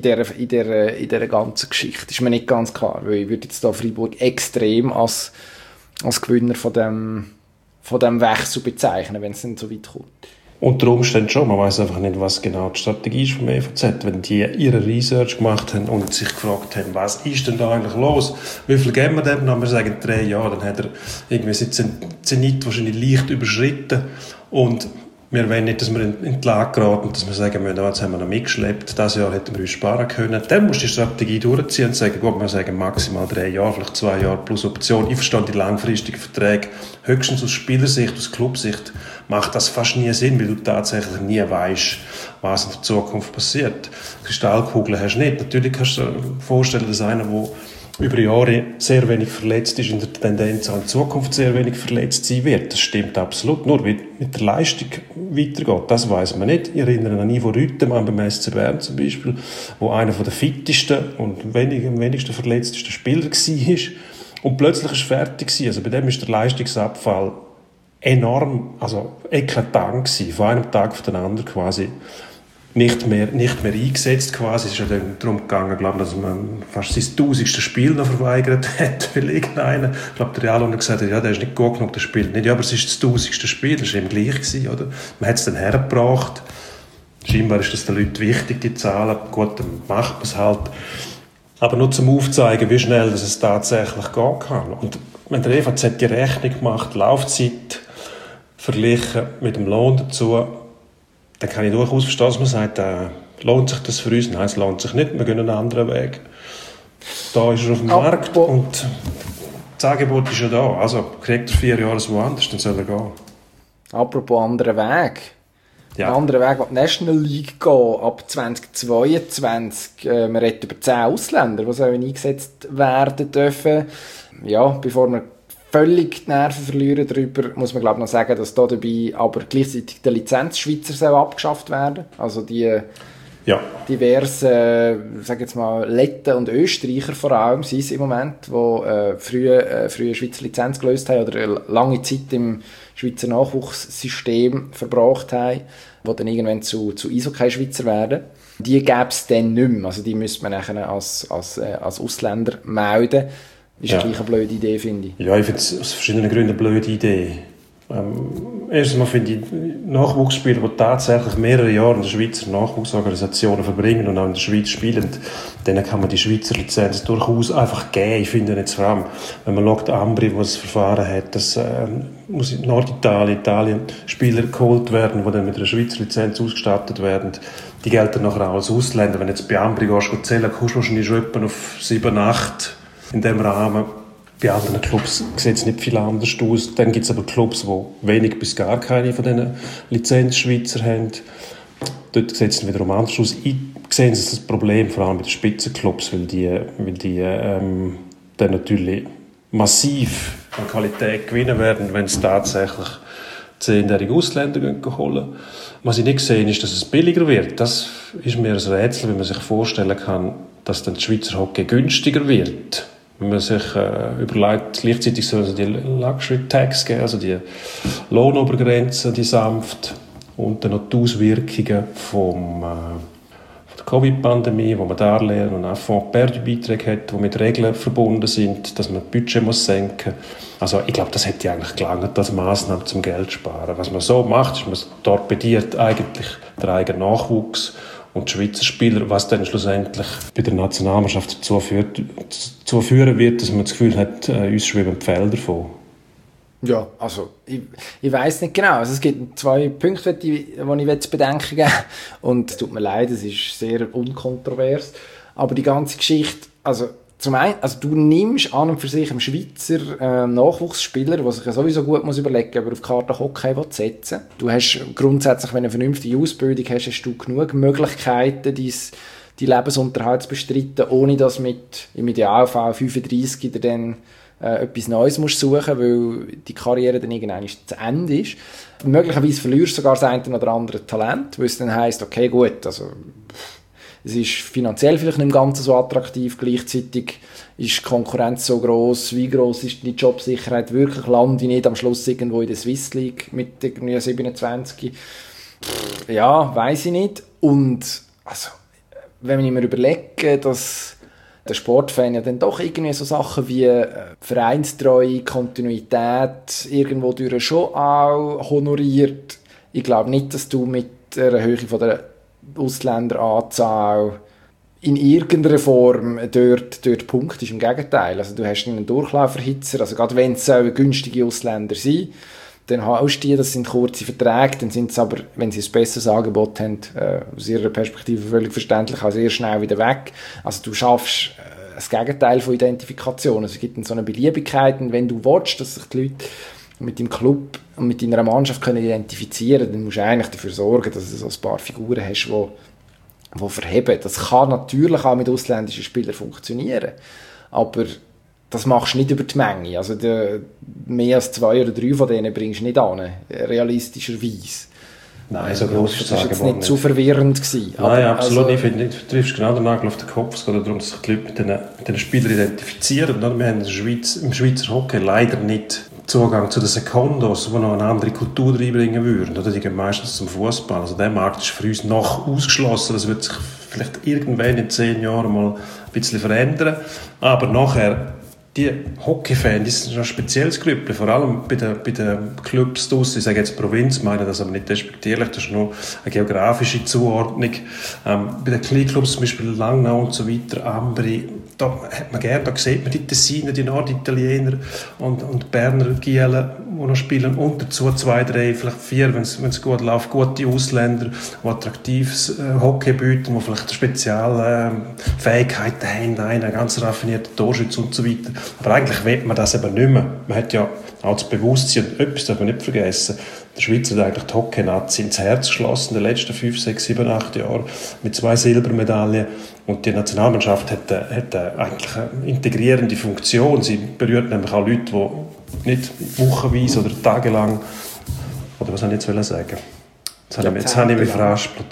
dieser ganzen Geschichte. Ist mir nicht ganz klar, weil ich würde jetzt da Freiburg extrem als Gewinner von dem Wechsel bezeichnen, wenn es dann so weit kommt. Unter Umständen schon. Man weiß einfach nicht, was genau die Strategie ist vom EVZ. Wenn die ihre Research gemacht haben und sich gefragt haben, was ist denn da eigentlich los? Wie viel geben wir dem? Dann wir sagen 3 Jahre, dann hat er irgendwie seinen Zenit wahrscheinlich leicht überschritten. Und wir wollen nicht, dass wir in die Lage geraten, dass wir sagen, jetzt haben wir noch mitgeschleppt, dieses Jahr hätten wir uns sparen können. Dann musst du die Strategie durchziehen und sagen, gut, wir sagen maximal 3 Jahre, vielleicht 2 Jahre plus Option. Ich verstehe die langfristigen Verträge. Höchstens aus Spielersicht, aus Clubsicht macht das fast nie Sinn, weil du tatsächlich nie weißt, was in der Zukunft passiert. Kristallkugeln hast du nicht. Natürlich kannst du dir vorstellen, dass einer, der über Jahre sehr wenig verletzt ist, in der Tendenz auch in Zukunft sehr wenig verletzt sein wird. Das stimmt absolut. Nur wie mit der Leistung weitergeht, das weiss man nicht. Ich erinnere an Ivo Rüttemann beim SC Bern zum Beispiel, wo einer der fittesten und am wenigsten verletztesten Spieler war. Und plötzlich war er fertig gewesen. Also bei dem ist der Leistungsabfall enorm, also eklatant gewesen. Von einem Tag auf den anderen quasi nicht mehr eingesetzt quasi. Es ist ja dann darum gegangen, glaube ich, dass man fast sein 1000. Spiel noch verweigert hat, weil irgendeiner, ich glaube, der Real hat gesagt, ja, der ist nicht gut genug, der spielt nicht. Ja, aber es ist das 1000. Spiel, das war ihm gleich gewesen, oder? Man hat es dann hergebracht. Scheinbar ist das den Leuten wichtig, die Zahlen. Gut, dann macht man es halt. Aber nur zum Aufzeigen, wie schnell dass es tatsächlich gehen kann. Und wenn der EVZ die Rechnung macht, Laufzeit verglichen mit dem Lohn dazu, dann kann ich durchaus verstehen, dass man sagt, lohnt sich das für uns? Nein, es lohnt sich nicht, wir gehen einen anderen Weg. Da ist er auf dem Markt und das Angebot ist ja da. Also kriegt er 4 Jahre woanders, dann soll er gehen. Apropos anderen Weg. Ja. Ein anderer Weg, die National League gehen, ab 2022. Wir reden über 10 Ausländer, die sollen eingesetzt werden dürfen. Ja, bevor wir völlig die Nerven verlieren darüber, muss man glaube ich noch sagen, dass da dabei aber gleichzeitig der Lizenzschweizer abgeschafft werden. Also die diversen, sag jetzt mal, Letten und Österreicher vor allem sind es im Moment, die früher Schweizer Lizenz gelöst haben oder lange Zeit im Schweizer Nachwuchssystem verbracht haben, die dann irgendwann zu Eishockey-Schweizer werden. Die gäbe es dann nicht mehr. Also die müsste man nachher als Ausländer melden. Ist gleich eine blöde Idee, finde ich. Ja, ich finde es aus verschiedenen Gründen eine blöde Idee. Erstens mal finde ich Nachwuchsspieler, die tatsächlich mehrere Jahre in der Schweizer Nachwuchsorganisationen verbringen und auch in der Schweiz spielen, denen kann man die Schweizer Lizenz durchaus einfach geben. Ich finde jetzt vor allem, wenn man schaut, Ambri, wo das Verfahren hat, dass muss in Norditalien Spieler geholt werden, die dann mit einer Schweizer Lizenz ausgestattet werden. Die gelten nachher auch als Ausländer. Wenn jetzt bei Ambri gehst du zählen, kommst du wahrscheinlich schon etwa auf 7, 8 in diesem Rahmen. Bei anderen Clubs sieht es nicht viel anders aus. Dann gibt es aber Clubs, die wenig bis gar keine von diesen Lizenzschweizer haben. Dort sieht es wiederum anders aus. Ich sehe das Problem vor allem bei den Spitzenclubs, weil die dann natürlich massiv an Qualität gewinnen werden, wenn es tatsächlich 10-jährige Ausländer holen. Was ich nicht sehe, ist, dass es billiger wird. Das ist mir ein Rätsel, wie man sich vorstellen kann, dass dann der Schweizer Hockey günstiger wird. Wenn man sich überlegt, gleichzeitig sollen sie die Luxury Tax geben, also die Lohnobergrenze, die sanft, und dann noch die Auswirkungen von der Covid-Pandemie, wo man Darlehen und auch Fonds-Perdu-Beiträge hat, die mit Regeln verbunden sind, dass man das Budget muss senken muss. Also ich glaube, das hätte eigentlich gelangt als Massnahme zum Geld sparen. Was man so macht, ist, man torpediert eigentlich den eigenen Nachwuchs und die Schweizer Spieler, was dann schlussendlich bei der Nationalmannschaft dazu führen wird, dass man das Gefühl hat, uns schweben die Felder davon. Ja, also ich weiss nicht genau. Also es gibt 2 Punkte, die ich zu bedenken gebe. Und es tut mir leid, es ist sehr unkontrovers. Aber die ganze Geschichte, also zum einen, also du nimmst an und für sich einen Schweizer Nachwuchsspieler, der sich ja sowieso gut muss überlegen, ob er auf die Karte Hockey setzen will. Du hast grundsätzlich, wenn du eine vernünftige Ausbildung hast, hast du genug Möglichkeiten, die Lebensunterhalt zu bestreiten, ohne dass im Idealfall 35 dir dann etwas Neues musst suchen, weil die Karriere dann irgendwann zu Ende ist. Möglicherweise verlierst du sogar das eine oder andere Talent, weil es dann heisst, okay, gut, also es ist finanziell vielleicht nicht ganz so attraktiv, gleichzeitig ist die Konkurrenz so gross, wie gross ist die Jobsicherheit wirklich, lande ich nicht am Schluss irgendwo in der Swiss League mit irgendwie 27? Ja, weiss ich nicht. Und also, wenn ich mir überlege, dass der Sportfan ja dann doch irgendwie so Sachen wie Vereinstreue, Kontinuität irgendwo durch schon auch honoriert. Ich glaube nicht, dass du mit der Höhe von der Ausländeranzahl in irgendeiner Form dort punktest. Im Gegenteil. Also du hast einen Durchlauferhitzer, also gerade wenn es günstige Ausländer sind, dann hast du die, das sind kurze Verträge, dann sind sie aber, wenn sie ein besseres Angebot haben, aus ihrer Perspektive völlig verständlich, auch sehr schnell wieder weg. Also du schaffst das Gegenteil von Identifikation. Also es gibt dann so eine Beliebigkeit, und wenn du willst, dass sich die Leute mit dem Club und mit deiner Mannschaft können identifizieren, dann musst du eigentlich dafür sorgen, dass du so ein paar Figuren hast, die verheben. Das kann natürlich auch mit ausländischen Spielern funktionieren, aber das machst du nicht über die Menge. Also mehr als 2 oder 3 von denen bringst du nicht an, realistischerweise. Nein, so gross das war jetzt nicht zu verwirrend gewesen. Nein, absolut. Also, ich finde, du triffst genau den Nagel auf den Kopf. Es geht darum, dass sich die Leute mit den Spielern identifizieren. Wir haben im Schweizer Hockey leider nicht Zugang zu den Secondos, die noch eine andere Kultur reinbringen würden. Oder die gehen meistens zum Fußball. Also der Markt ist für uns noch ausgeschlossen. Das wird sich vielleicht irgendwann in 10 Jahren mal ein bisschen verändern. Aber nachher, die Hockey-Fans, das ist ein spezielles Grüppchen, vor allem bei den Clubs draussen. Ich sage jetzt Provinz, meine das aber nicht despektierlich, das ist nur eine geografische Zuordnung. Bei den Kleinklubs, zum Beispiel Langnau und so weiter, Ambri, da hat man gerne, da sieht man die Tessiner, die Norditaliener und Berner Gielen, die noch spielen, und dazu 2, 3, vielleicht 4, wenn es gut läuft, gute Ausländer, die attraktives Hockey bieten, die vielleicht spezielle Fähigkeiten haben, einen ganz raffinierten Torschütz und so weiter. Aber eigentlich will man das eben nicht mehr. Man hat ja auch das Bewusstsein, und etwas darf man nicht vergessen, der Schweizer hat eigentlich die Hockey-Nazi ins Herz geschlossen in den letzten 5, 6, 7, 8 Jahren mit 2 Silbermedaillen. Und die Nationalmannschaft hat eigentlich eine integrierende Funktion. Sie berührt nämlich auch Leute, die nicht wochenweise oder tagelang, oder was soll ich jetzt sagen? Jetzt habe ich mich verhaspelt,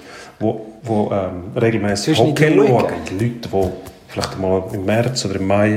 die regelmäßig Hockey schauen. Die Leute, die vielleicht mal im März oder im Mai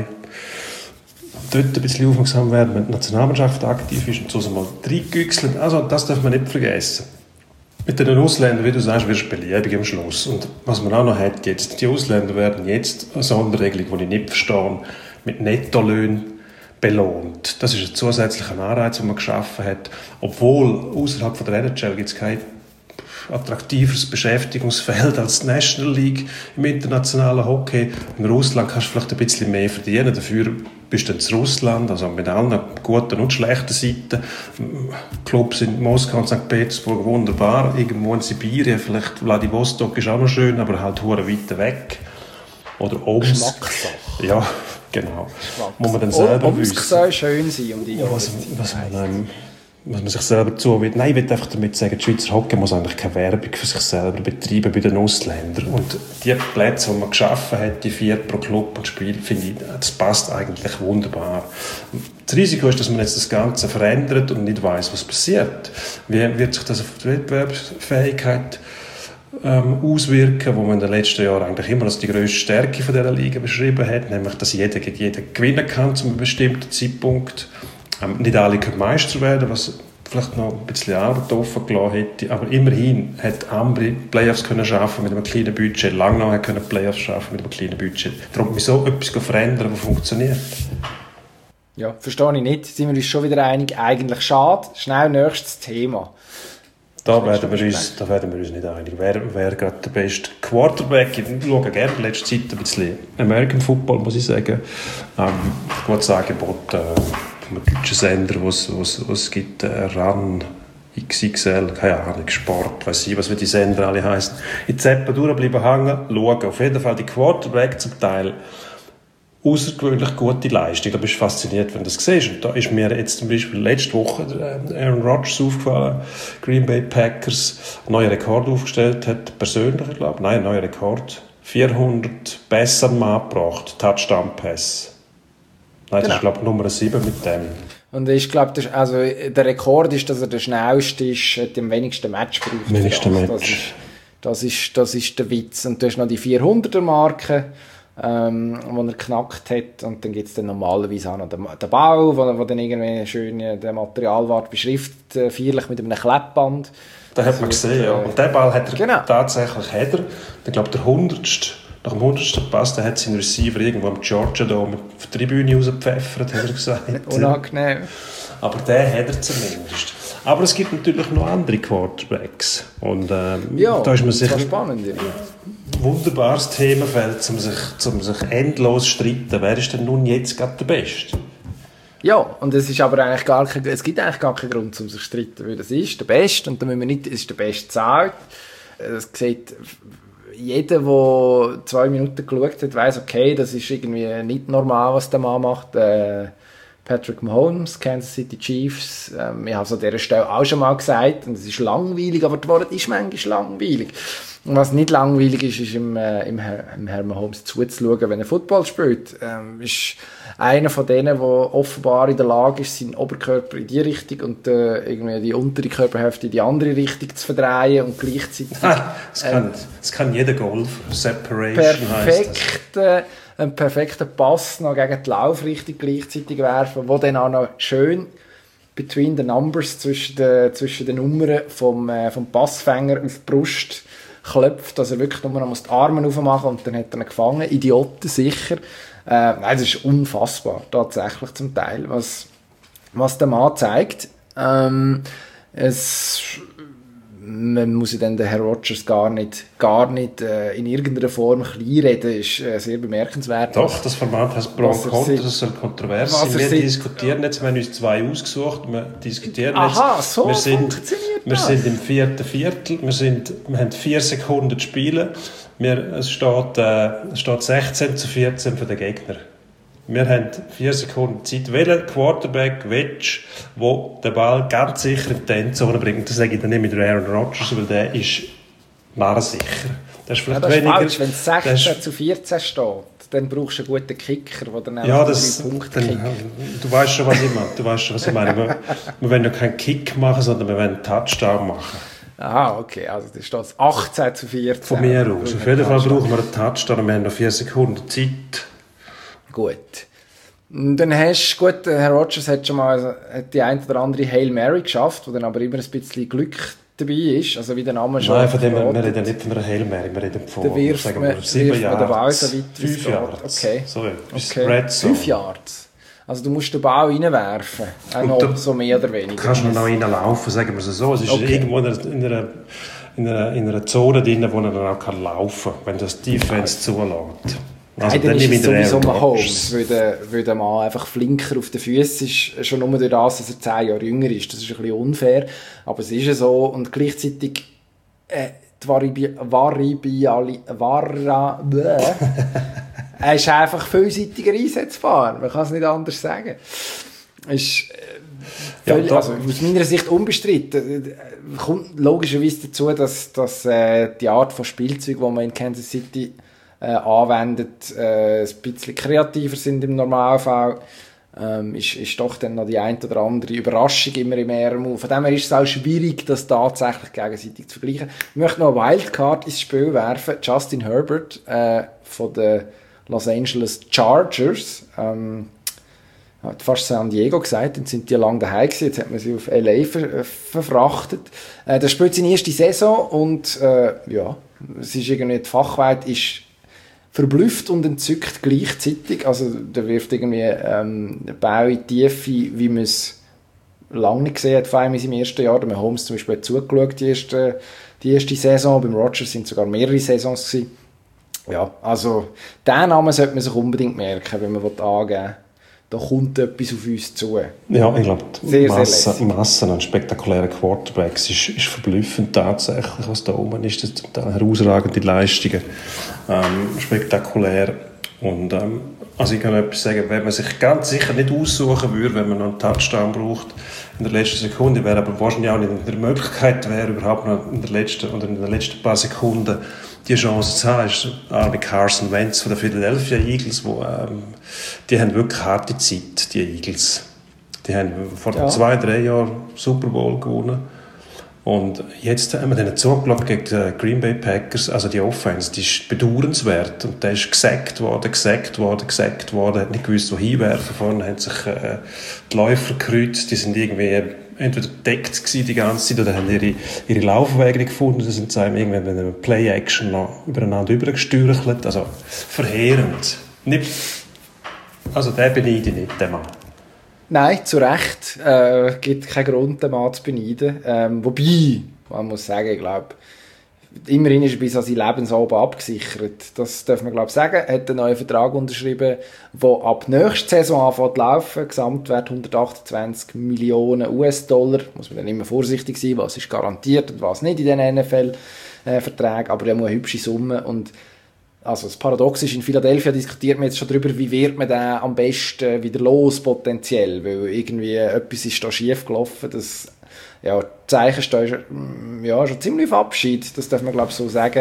dort ein bisschen aufmerksam werden, wenn die Nationalmannschaft aktiv ist und so mal reingüchseln. Also das darf man nicht vergessen. Mit den Ausländern, wie du sagst, wirst du beliebig am Schluss. Und was man auch noch hat jetzt, die Ausländer werden jetzt eine Sonderregelung, die ich nicht verstehe, mit Nettolöhnen belohnt. Das ist ein zusätzlicher Anreiz, den man geschaffen hat. Obwohl außerhalb von der NHL gibt es kein attraktiveres Beschäftigungsfeld als die National League im internationalen Hockey. In Russland kannst du vielleicht ein bisschen mehr verdienen, dafür bist du in Russland, also mit allen guten und schlechten Seiten. Clubs in Moskau und St. Petersburg wunderbar, irgendwo in Sibirien, vielleicht Vladivostok ist auch noch schön, aber halt hure weit weg. Oder Omsk. Geschmackssache. Ja, genau. Muss man dann selber wissen. Omsk soll schön sein um die was man sich selber zuwählt. Nein, ich will einfach damit sagen, die Schweizer Hockey muss eigentlich keine Werbung für sich selber betreiben bei den Ausländern. Und die Plätze, die man geschaffen hat, die 4 pro Club und Spiel, finde ich, das passt eigentlich wunderbar. Das Risiko ist, dass man jetzt das Ganze verändert und nicht weiss, was passiert. Wie wird sich das auf die Wettbewerbsfähigkeit auswirken, wo man in den letzten Jahren eigentlich immer als die grösste Stärke von dieser Liga beschrieben hat, nämlich, dass jeder gegen jeden gewinnen kann zu einem bestimmten Zeitpunkt. Nicht alle können Meister werden, was vielleicht noch ein bisschen Arbeit offen gelassen hätte, aber immerhin hat Ambri Playoffs können schaffen mit einem kleinen Budget, Langnau können Playoffs schaffen mit einem kleinen Budget. Darum wieso etwas verändern, was funktioniert? Ja, verstehe ich nicht. Sind wir uns schon wieder einig? Eigentlich schade. Schnell nächstes Thema. Da werden wir uns nicht einig. Wer gerade der beste Quarterback? Ich schaue gerne in letzter Zeit ein bisschen American Football, muss ich sagen. Gutes Angebot vom deutschen Sender, wo es gibt, Run XXL, keine Ahnung, Sport, weiss ich, was die Sender alle heißen. In Zeppen durchbleiben hängen, schauen. Auf jeden Fall die Quarterback zum Teil außergewöhnlich gute Leistung. Da bist du fasziniert, wenn du das siehst. Und da ist mir jetzt zum Beispiel letzte Woche Aaron Rodgers aufgefallen, Green Bay Packers, einen neuen Rekord aufgestellt hat, persönlich, ich glaube, nein, einen neuen Rekord, 400 Pässe am Mann gebracht, Touchdown-Pass. Nein, das ist, glaube ich, Nummer 7 mit dem. Und ich glaube, der Rekord ist, dass er der schnellste ist, hat am wenigsten Match gebraucht. Wenigste Match. Das ist der Witz. Und du hast noch die 400er-Marke, die er geknackt hat. Und dann gibt es dann normalerweise auch noch den Bau, wo dann irgendwie schön den Materialwart beschriftet, feierlich mit einem Klebband. Das hat man gesehen, ja. Und den Ball hat er tatsächlich, ich glaube, nach dem 100. Pass, der hat seinen Receiver irgendwo am Georgia da auf der Tribüne rausgepfeffert, hat er gesagt. Unangenehm. Aber den hat er zumindest. Aber es gibt natürlich noch andere Quarterbacks. Und da ist man sicher spannend. Ja. Wunderbares Themenfeld, um sich endlos zu streiten. Wer ist denn nun jetzt gerade der Beste? Ja, und es ist aber eigentlich es gibt eigentlich gar keinen Grund, um sich zu streiten, weil das ist der Beste und dann müssen wir nicht, es ist der Beste zahlt. Das sieht jeder, der 2 Minuten geschaut hat, weiss, okay, das ist irgendwie nicht normal, was der Mann macht. Patrick Mahomes, Kansas City Chiefs. Ich habe es an dieser Stelle auch schon mal gesagt, und es ist langweilig, aber das Wort ist manchmal langweilig. Und was nicht langweilig ist, ist im Herrn Mahomes zuzuschauen, wenn er Football spielt. Ist einer von denen, der offenbar in der Lage ist, seinen Oberkörper in die Richtung und irgendwie die untere Körperhälfte in die andere Richtung zu verdrehen und gleichzeitig... Das kann jeder Golf. Separation heisst das. Einen perfekten Pass noch gegen die Laufrichtung gleichzeitig werfen, wo dann auch noch schön between the numbers zwischen den Nummern vom Passfänger auf die Brust klopft, dass er wirklich nur noch die Arme aufmachen muss und dann hat er ihn gefangen. Idioten sicher. Nein, das ist unfassbar, tatsächlich zum Teil, was der Mann zeigt. Man muss ja dann den Herrn Rodgers gar nicht in irgendeiner Form kleinreden, ist sehr bemerkenswert. Doch, das Format heißt Pro und Contra, das soll kontrovers sein. Wir diskutieren jetzt, wir haben uns 2 ausgesucht, wir diskutieren jetzt. Aha, so funktioniert das. Wir sind im 4. Viertel, wir haben 4 Sekunden zu spielen, es steht 16-14 für den Gegner. Wir haben 4 Sekunden Zeit. Welcher Quarterback willst du, der den Ball ganz sicher in die Endzone bringt? Das sage ich dann nicht mit Aaron Rodgers, weil der ist narrensicher. Das ist vielleicht das ist weniger, falsch. Wenn es 16-14 steht, dann brauchst du einen guten Kicker, der dann auch 3 Punkte kickt. Du weißt schon, was ich meine. Wir wollen ja keinen Kick machen, sondern wir wollen einen Touchdown machen. Ah, okay. Also das steht 18-14. Von mir aus. Auf jeden Fall brauchen wir einen Touchdown und wir haben noch 4 Sekunden Zeit. Gut. Dann Herr Rodgers hat schon mal die ein oder andere Hail Mary geschafft, wo dann aber immer ein bisschen Glück dabei ist, also wie der Name schon. Nein, wir reden nicht von einer Hail Mary, wir reden von 7 Jahren, 5 Jahre. Okay. So, okay. 5 Yards. Also du musst den Ball reinwerfen, so mehr oder weniger. Kannst du noch reinlaufen, sagen wir es so. Es ist irgendwo in einer Zone drin, wo er dann auch laufen kann, wenn das Defense zulässt. Also dann ist es sowieso Mahomes, weil der Mann einfach flinker auf den Füßen ist, schon nur durch das, dass er 10 Jahre jünger ist. Das ist ein bisschen unfair, aber es ist ja so. Und gleichzeitig er ist einfach vielseitiger einsetzbar. Man kann es nicht anders sagen. Ist völlig, also aus meiner Sicht unbestritten. Kommt logischerweise dazu, dass die Art von Spielzeug, die man in Kansas City anwendet, ein bisschen kreativer sind im Normalfall. ist doch dann noch die ein oder andere Überraschung immer im Ärmel. Von dem her ist es auch schwierig, das tatsächlich gegenseitig zu vergleichen. Ich möchte noch eine Wildcard ins Spiel werfen. Justin Herbert von den Los Angeles Chargers. Hat fast San Diego gesagt, dann sind die lange daheim gewesen, jetzt hat man sie auf L.A. verfrachtet. Der spielt seine erste Saison und es ist irgendwie, die Fachwelt ist verblüfft und entzückt gleichzeitig. Also der wirft irgendwie Bau in die Tiefe, wie man es lange nicht gesehen hat, vor allem in seinem ersten Jahr. Der Mahomes zum Beispiel hat zugeschaut, die erste Saison. Beim Rodgers sind sogar mehrere Saisons gewesen. Ja, also diesen Namen sollte man sich unbedingt merken, wenn man angeben will. Da kommt etwas auf uns zu. Ja, ich glaube, die sehr Masse an spektakulären Quarterbacks ist verblüffend tatsächlich, was da oben ist. Das sind zum Teil herausragende Leistungen. Spektakulär. Und also ich kann etwas sagen, wenn man sich ganz sicher nicht aussuchen würde, wenn man noch einen Touchdown braucht in der letzten Sekunde, wäre aber wahrscheinlich auch nicht in der Möglichkeit, wäre überhaupt noch in den letzten paar Sekunden die Chance zu haben, ist Carson Wentz von den Philadelphia Eagles, die haben wirklich harte Zeit, die Eagles. Die haben vor 2-3 Jahren Super Bowl gewonnen. Und jetzt haben wir denen zugeschaut gegen die Green Bay Packers. Also die Offense, die ist bedauernswert. Und der ist gesackt worden, hat nicht gewusst, wohin werfen. Vorne haben sich die Läufer gekreuzt, die sind irgendwie entweder gedeckt gewesen die ganze Zeit oder haben ihre Laufwege nicht gefunden. Da sind sie irgendwann mit einer Play-Action noch übereinander übergestürchelt. Also verheerend. Also den beneide ich nicht, den Mann. Nein, zu Recht. Gibt keinen Grund, den Mann zu beneiden. Wobei, man muss sagen, ich glaube, immerhin ist er bis an sein Lebensabend abgesichert. Das darf man, glaube ich, sagen. Er hat einen neuen Vertrag unterschrieben, der ab nächster Saison anfängt zu laufen. Gesamtwert 128 Millionen US-Dollar. Muss man dann immer vorsichtig sein, was ist garantiert und was nicht in diesen NFL-Verträgen. Aber er muss eine hübsche Summe. Und also das Paradox ist, in Philadelphia diskutiert man jetzt schon darüber, wie wird man den am besten wieder los, potenziell. Weil irgendwie etwas ist da schief gelaufen. Das die Zeichen stehen schon ziemlich auf Abschied, das darf man glaube ich so sagen.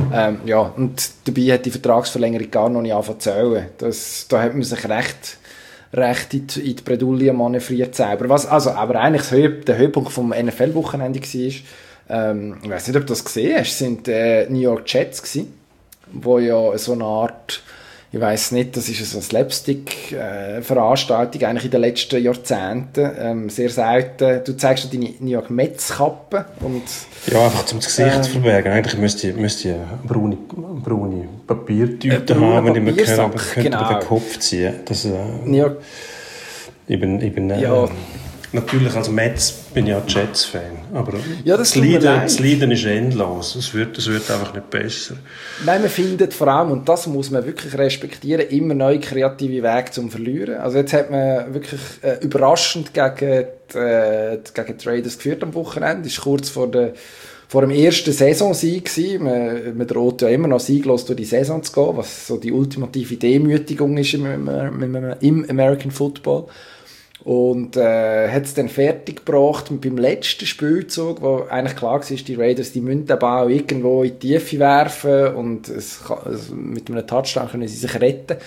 Und dabei hat die Vertragsverlängerung gar noch nicht angefangen zu zählen. Da hat man sich recht in die Bredouille manövriert selber. Aber eigentlich der Höhepunkt vom NFL-Wochenende war, ich weiß nicht, ob du das gesehen hast, sind New York Jets gewesen, wo ja so eine Art, ich weiss nicht, das ist eine Slapstick-Veranstaltung eigentlich in den letzten Jahrzehnten. Sehr selten. Du zeigst deine New York Mets-Kappe. Ja, einfach zum Gesicht zu verbergen. Eigentlich müsste ich eine braune Papiertüte haben, die man über den Kopf ziehen könnte. Ich bin natürlich als Mets bin ich ja Jets-Fan, aber das Leiden ist endlos. Es wird einfach nicht besser. Nein, man findet vor allem, und das muss man wirklich respektieren, immer neue kreative Wege zum Verlieren. Also jetzt hat man wirklich überraschend gegen die Raiders geführt am Wochenende. Das war kurz vor dem ersten Saisonsieg. Man droht ja immer noch sieglos durch die Saison zu gehen, was so die ultimative Demütigung ist im American Football. Und hat es dann fertig gebracht beim letzten Spielzug, wo eigentlich klar war, die Raiders, die müssen den Ball irgendwo in die Tiefe werfen und mit einem Touchdown können sie sich retten.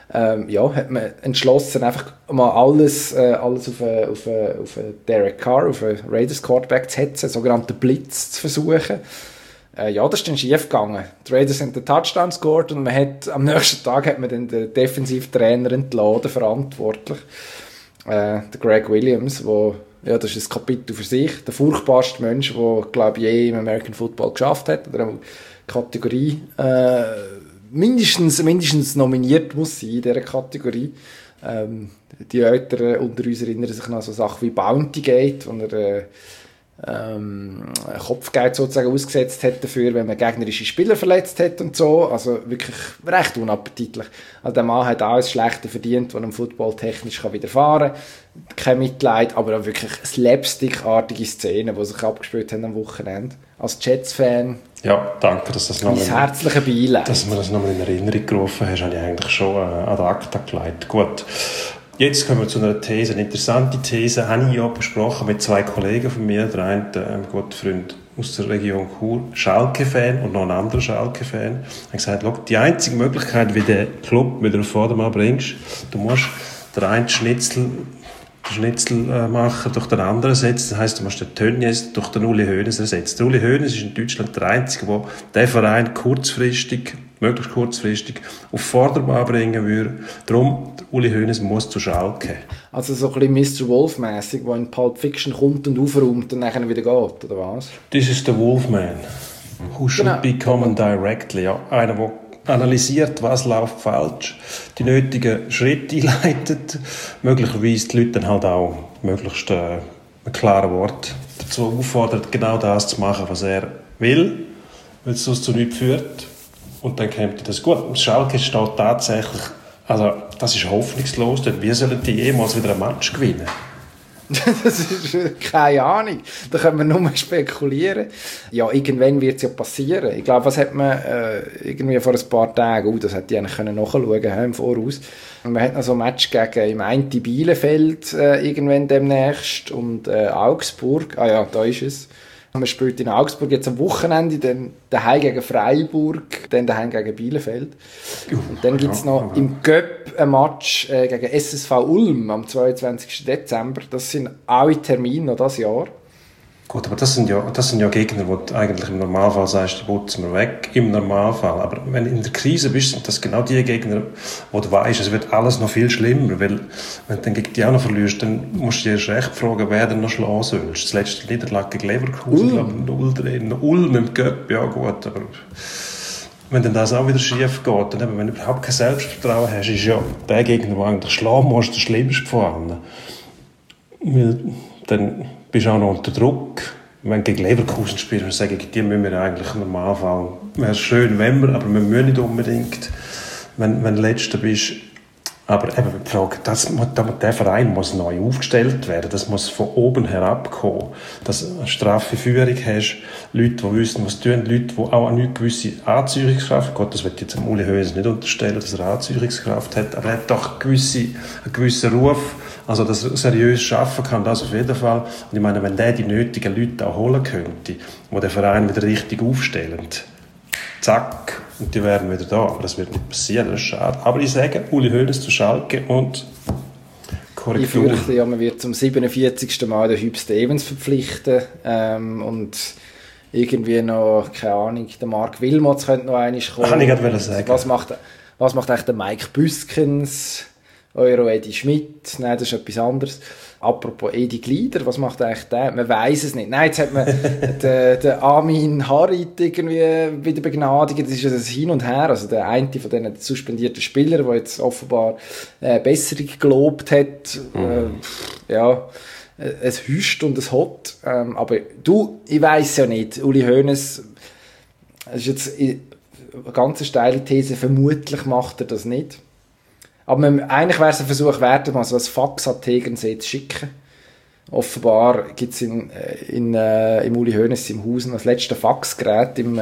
Hat man entschlossen, einfach mal alles auf Derek Carr, auf einen Raiders Quarterback zu hetzen, sogenannten Blitz zu versuchen. Das ist dann schief gegangen. Die Raiders haben den Touchdown gescored und am nächsten Tag hat man dann den Defensivtrainer entlassen, verantwortlich. Der Greg Williams, das ist ein Kapitel für sich, der furchtbarste Mensch, der, glaube ich, je im American Football geschafft hat, oder eine Kategorie mindestens nominiert muss sein in dieser Kategorie. Die Älteren unter uns erinnern sich an so Sachen wie Bountygate, wo er Kopfgeld sozusagen ausgesetzt hat dafür, wenn man gegnerische Spieler verletzt hat und so. Also wirklich recht unappetitlich. Also der Mann hat alles Schlechte verdient, was einem Football technisch widerfahren kann. Kein Mitleid, aber auch wirklich slapstick-artige Szenen, die sich abgespielt haben am Wochenende. Als Jets-Fan. Ja, danke, dass das nochmal herzliche Beileid. Dass du mir das nochmal in Erinnerung gerufen hast, habe ich eigentlich schon ad acta gelegt. Gut. Jetzt kommen wir zu einer These, eine interessante These, habe ich ja besprochen mit zwei Kollegen von mir, der eine, ein guter Freund aus der Region Chur, Schalke-Fan und noch ein anderer Schalke-Fan, hat gesagt, die einzige Möglichkeit, wie du den Club wieder auf Vordermann bringst, du musst der eine Schnitzel machen durch den anderen ersetzt. Das heisst, du musst den Tönnies durch den Uli Hoeneß ersetzen. Der Uli Hoeneß ist in Deutschland der Einzige, der den Verein möglichst kurzfristig auf Vordermann bringen würde. Darum, Uli Hoeneß muss zu Schalke. Also so ein bisschen Mr. Wolf-mässig, der in Pulp Fiction kommt und aufräumt und dann wieder geht, oder was? Das ist der Wolfman. Who should be coming directly. Ja, einer, der analysiert, was läuft falsch, die nötigen Schritte einleitet, möglicherweise die Leute dann halt auch möglichst mit klaren Wort dazu auffordert, genau das zu machen, was er will, weil es sonst zu nichts führt. Und dann kommt das gut. Und Schalke steht tatsächlich, also das ist hoffnungslos, denn wir sollen die jemals wieder ein Match gewinnen. Das ist keine Ahnung. Da können wir nur spekulieren. Ja, irgendwann wird es ja passieren. Ich glaube, was hat man irgendwie vor ein paar Tagen, das hätte ich eigentlich nachschauen können im Voraus. Und man hat noch so ein Match gegen im einen Bielefeld irgendwann demnächst und Augsburg. Ah ja, da ist es. Man spielt in Augsburg jetzt am Wochenende, dann daheim gegen Freiburg, dann daheim gegen Bielefeld. Und dann gibt es noch im Göpp ein Match gegen SSV Ulm am 22. Dezember. Das sind alle Termine noch dieses Jahr. Gut, aber das sind ja Gegner, wo du eigentlich im Normalfall sagst, die putzen wir weg. Im Normalfall. Aber wenn du in der Krise bist, sind das genau die Gegner, wo du weißt, es wird alles noch viel schlimmer. Weil, wenn du dann gegen die auch noch verlierst, dann musst du dir erst recht fragen, wer denn noch schlagen sollst. Das letzte Niederlage gegen Leverkusen, glaube ich, 0-3. Ulm im Göpp, ja gut, aber wenn dann das auch wieder schief geht, dann, wenn du überhaupt kein Selbstvertrauen hast, ist ja der Gegner, der eigentlich schlagen muss, der schlimmste von allen. Weil dann bist du auch noch unter Druck. Wenn du gegen Leverkusen spielst und sagst, gegen die müssen wir eigentlich im Normalfall, wäre es schön, wenn wir, aber wir müssen nicht unbedingt, wenn du Letzter bist. Aber eben die Frage, der Verein muss neu aufgestellt werden, das muss von oben herab kommen, dass du eine straffe Führung hast, Leute, die wissen, was tun, Leute, die auch eine gewisse Anziehungskraft haben. Gott, das wird jetzt Uli Hoeneß nicht unterstellen, dass er Anziehungskraft hat, aber er hat doch einen gewissen Ruf, also dass er seriös arbeiten kann, das auf jeden Fall. Und ich meine, wenn der die nötigen Leute auch holen könnte, die den Verein wieder richtig aufstellen, zack, und die wären wieder da. Aber das wird nicht passieren, das ist schade. Aber ich sage, Uli Hoeneß zu Schalke und Korrektur. Ich fürchte, ja, man wird zum 47. Mal den Hüb Stevens verpflichten und irgendwie noch, keine Ahnung, der Marc Wilmots könnte noch einmal kommen. Kann ich gerade sagen. Was macht eigentlich der Mike Büskens? Euro Edi Schmidt? Nein, das ist etwas anderes. Apropos Edi Glieder, was macht eigentlich der? Man weiss es nicht. Nein, jetzt hat man den Amin Harit irgendwie wieder begnadigt. Das ist ja das Hin und Her. Also der eine von diesen suspendierten Spielern, der jetzt offenbar Besserung gelobt hat. Ja, es hüscht und es hot. Aber ich weiss ja nicht. Uli Hoeneß, das ist jetzt eine ganz steile These, vermutlich macht er das nicht. Aber eigentlich wäre es ein Versuch wert, mal so ein Fax an Tegernsee zu schicken. Offenbar gibt es im Uli Hoeneß im Haus das letzte Faxgerät im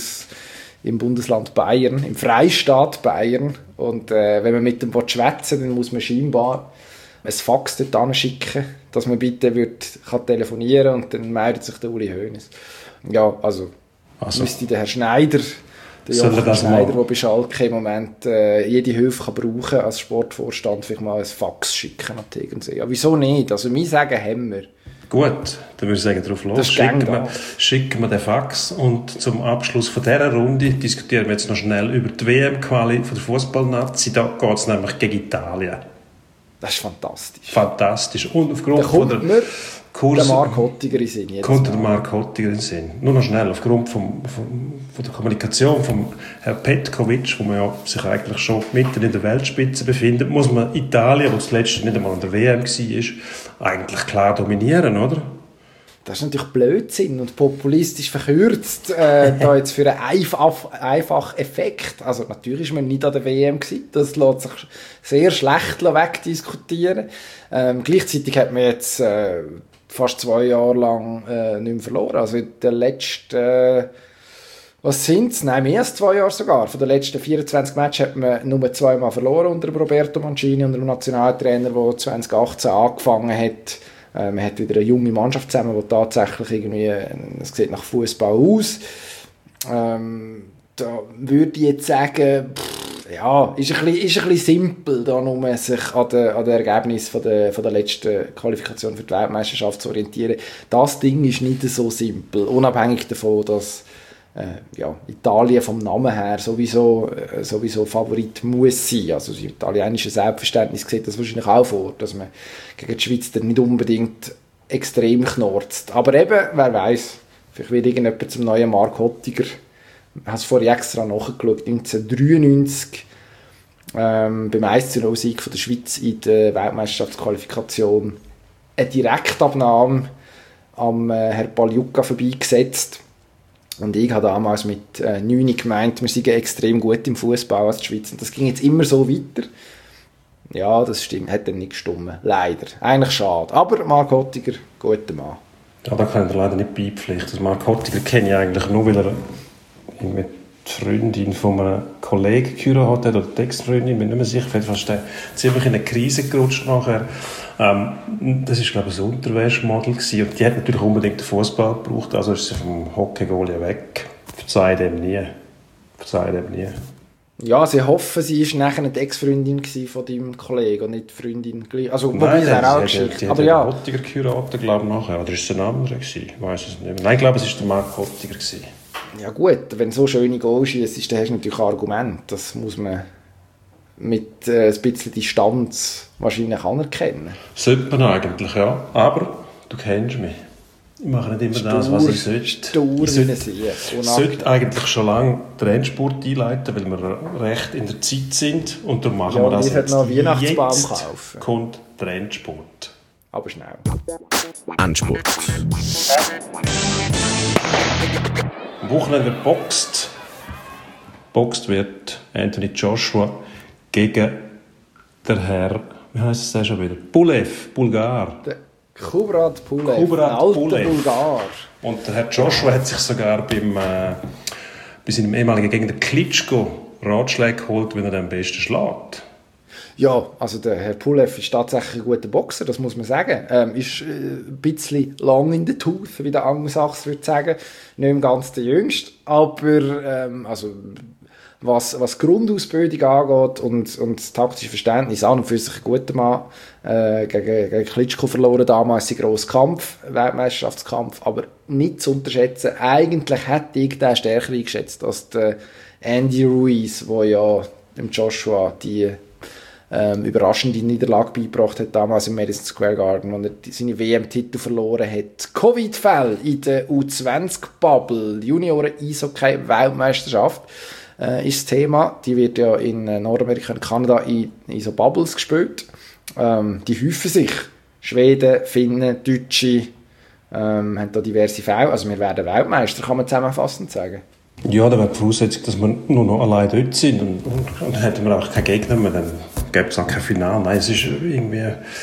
Bundesland Bayern, im Freistaat Bayern. Und wenn man mit dem schwätzen will, dann muss man scheinbar ein Fax dort anschicken, dass man bitte kann telefonieren und dann meldet sich der Uli Hoeneß. Ja, also müsste der Herr Schneider... Der Jochen Schneider, der bei Schalke im Moment jede Hilfe kann brauchen als Sportvorstand, vielleicht mal ein Fax schicken an Tegernsee. Ja, wieso nicht? Also, wir sagen, haben wir. Gut, dann würde ich sagen, drauf los. Schicken wir den Fax. Und zum Abschluss von dieser Runde diskutieren wir jetzt noch schnell über die WM-Quali von der Fußballnazi. Da geht es nämlich gegen Italien. Das ist fantastisch. Fantastisch. Und aufgrund von der der Marc Hottiger in Sinn. Kommt der Marc Hottiger in Sinn. Nur noch schnell, aufgrund von der Kommunikation von Herrn Petkovic, wo man ja sich eigentlich schon mitten in der Weltspitze befindet, muss man Italien, das zuletzt nicht einmal an der WM war, eigentlich klar dominieren, oder? Das ist natürlich Blödsinn und populistisch verkürzt, da jetzt für einen einfachen Effekt. Also natürlich war man nicht an der WM gewesen. Das lässt sich sehr schlecht wegdiskutieren. Gleichzeitig hat man jetzt fast 2 Jahre lang nicht mehr verloren. Also in den letzten, was sind's? Nein, mehr als 2 Jahre sogar. Von den letzten 24 Matches hat man nur 2-mal verloren unter Roberto Mancini, unter dem Nationaltrainer, der 2018 angefangen hat. Man hat wieder eine junge Mannschaft zusammen, die tatsächlich irgendwie, es sieht nach Fußball aus. Da würde ich jetzt sagen, Ja, ist ein bisschen simpel, da nur sich an den Ergebnissen von der letzten Qualifikation für die Weltmeisterschaft zu orientieren. Das Ding ist nicht so simpel, unabhängig davon, dass Italien vom Namen her sowieso Favorit muss sein. Also das italienische Selbstverständnis sieht das wahrscheinlich auch vor, dass man gegen die Schweiz dann nicht unbedingt extrem knorzt. Aber eben, wer weiß, vielleicht wird irgendjemand zum neuen Mark Hottiger. Ich habe es vorher extra nachgeschaut, 1993 beim 1:0-Sieg der Schweiz in der Weltmeisterschaftsqualifikation eine Direktabnahme am Herr Pagliuca vorbeigesetzt. Und ich habe damals mit 9 gemeint, wir seien extrem gut im Fußball als die Schweiz. Und das ging jetzt immer so weiter. Ja, das stimmt, hat dann nicht gestimmt. Leider. Eigentlich schade. Aber Mark Hottiger, guter Mann. Ja, da kann ich leider nicht beipflichten. Mark Hottiger kenne ich eigentlich nur, weil er mit die Freundin von einem Kollegen geheiratet hat, oder die Ex-Freundin, ich bin nicht mehr sicher, vielleicht ist der ziemlich in eine Krise gerutscht nachher. Das war, glaube ich, ein Unterwäschmodel gewesen, und die hat natürlich unbedingt den Fußball gebraucht, also ist sie vom Hockey-Goalie weg. Verzeih dem nie. Ja, sie hoffen, sie war nachher die Ex-Freundin von deinem Kollegen und nicht die Freundin. Also, nein, das wäre auch eine Geschichte. Die aber hat ja. Hottiger geheiratet, glaube ich, nachher. Oder ist es ein anderer gewesen? Ich weiss es nicht mehr. Nein, ich glaube, es war der Mark Hottiger gewesen. Ja gut, wenn so schöne Goals schießt, dann hast du natürlich ein Argument. Das muss man mit ein bisschen Distanz wahrscheinlich anerkennen. Sollte man eigentlich, ja. Aber du kennst mich. Ich mache nicht immer das, was ich sollte. Ich sollte eigentlich schon lange den Endspurt einleiten, weil wir recht in der Zeit sind. Und darum machen wir das jetzt. Noch einen Weihnachtsbaum jetzt kaufen. Kommt der Endspurt. Aber schnell. Endspurt. Am Wochenende wird boxt. Boxt wird Anthony Joshua gegen den Herr, wie heisst es schon wieder? Pulev, Bulgar. Der Kubrat Pulev, Bulgar. Und der Herr Joshua hat sich sogar bei seinem ehemaligen Gegner Klitschko Ratschläge geholt, wie er den am besten schlägt. Ja, also der Herr Pulev ist tatsächlich ein guter Boxer, das muss man sagen. Ist ein bisschen lang in der Tooth, wie der Angelsachs würde sagen. Nicht im ganz der Jüngste, aber also was Grundausbildung angeht und das taktische Verständnis an und für sich ein guter Mann. Gegen Klitschko verloren damals einen grossen Kampf, Weltmeisterschaftskampf, aber nicht zu unterschätzen. Eigentlich hätte ich den stärker eingeschätzt als der Andy Ruiz, der ja dem Joshua die überraschende Niederlage beigebracht hat, damals im Madison Square Garden, wo er seine WM-Titel verloren hat. Covid-Fälle in der U20-Bubble, Junioren-Eishockey-Weltmeisterschaft, ist das Thema. Die wird ja in Nordamerika und Kanada in so Bubbles gespielt. Die häufen sich. Schweden, Finnen, Deutsche haben da diverse Fälle. Also wir werden Weltmeister, kann man zusammenfassend sagen. Ja, da wäre die Voraussetzung, dass wir nur noch allein dort sind und dann hätten wir auch keinen Gegner mehr, dann gäbe es auch kein Finale. Nein, es ist irgendwie,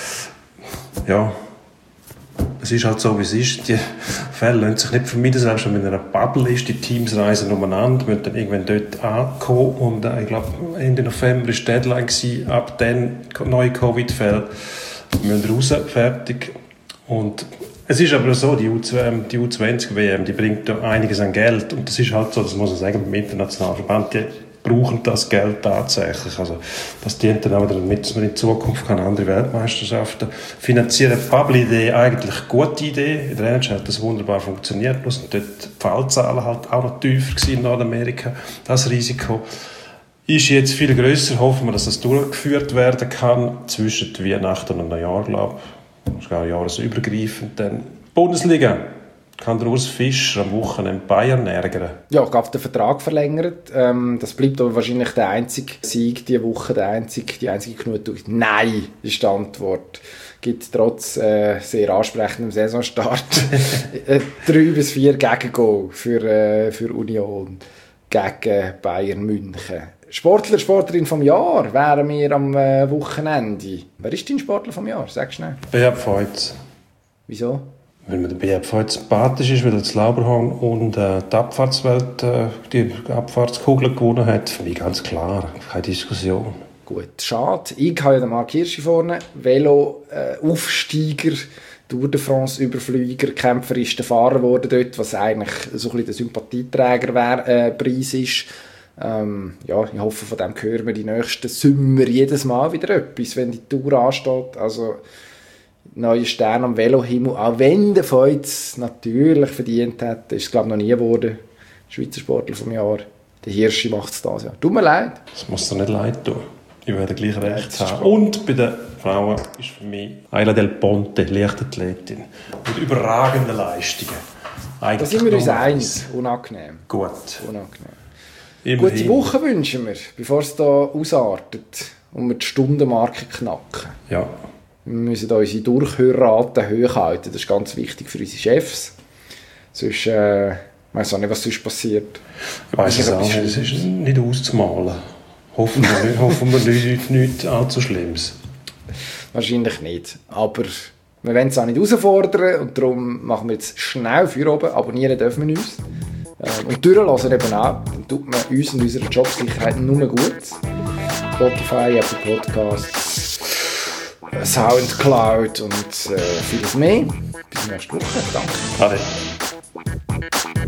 ja, es ist halt so, wie es ist. Die Fälle lassen sich nicht vermeiden, selbst wenn man in einer Bubble ist, die Teams reisen umeinander, müssen dann irgendwann dort ankommen und ich glaube, Ende November war die Deadline gewesen, ab dann neue Covid-Fälle, müssen raus, fertig. Und es ist aber so, die U20-WM, die bringt ja einiges an Geld. Und das ist halt so, das muss man sagen, beim internationalen Verband, die brauchen das Geld tatsächlich. Also, das dient dann auch damit, dass man in Zukunft andere Weltmeisterschaften finanzieren. Die Bubble-Idee, eigentlich eine gute Idee. In der NHL hat das wunderbar funktioniert. Bloß dort die Fallzahlen halt auch noch tiefer gewesen in Nordamerika. Das Risiko ist jetzt viel grösser. Hoffen wir, dass das durchgeführt werden kann. Zwischen Weihnachten und Neujahr, glaube ich. Sogar jahresübergreifend. Dann Bundesliga. Kann der Urs Fischer am Wochenende Bayern ärgern? Ja, ich habe den Vertrag verlängert. Das bleibt aber wahrscheinlich der einzige Sieg diese Woche, die einzige Genugtuung. Nein, ist die Antwort. Gibt trotz sehr ansprechendem Saisonstart 3-4 Gegengol für Union gegen Bayern München. Sportler, Sportlerin vom Jahr wären wir am Wochenende. Wer ist dein Sportler vom Jahr? Sag schnell. Beat Feutz. Wieso? Weil mir der Beat Feutz sympathisch ist, weil er das Lauberhorn und die Abfahrtswelt, die Abfahrtskugel gewonnen hat. Für mich ganz klar, keine Diskussion. Gut, schade. Ich habe ja den Marc Hirschi vorne. Velo, Aufsteiger, Tour de France Überflüger, kämpferischster Fahrer geworden dort, was eigentlich so ein bisschen der Sympathieträger Preis ist. Ja, ich hoffe, von dem hören wir die nächsten Sommer jedes Mal wieder etwas, wenn die Tour ansteht. Also, neue Sterne am Velohimmel, auch wenn der Feuz natürlich verdient hat, ist es, glaube ich, noch nie geworden. Schweizer Sportler vom Jahr. Der Hirschi macht es das Jahr. Tut mir leid. Das muss dir nicht leid tun. Ich werde gleich recht haben. Und bei den Frauen ist für mich Ayla Del Ponte, Leichtathletin, mit überragenden Leistungen. Da sind wir uns einig. Unangenehm. Gut. Unangenehm. Gute Woche wünschen wir, bevor es hier ausartet und wir die Stundenmarke knacken. Ja. Wir müssen unsere Durchhörrate hochhalten. Das ist ganz wichtig für unsere Chefs. Sonst, ich weiß auch nicht, was sonst passiert. Ich weiss es auch nicht. Es ist nicht auszumalen. Hoffen wir nichts allzu Schlimmes. Wahrscheinlich nicht. Aber wir wollen es auch nicht herausfordern und darum machen wir jetzt schnell für oben. Abonnieren dürfen wir uns. Und durchlassen eben auch. Dann tut man uns und unserer Jobsicherheit nur gut. Spotify, Apple Podcasts, Soundcloud und vieles mehr. Bis nächste Woche. Danke. Ade.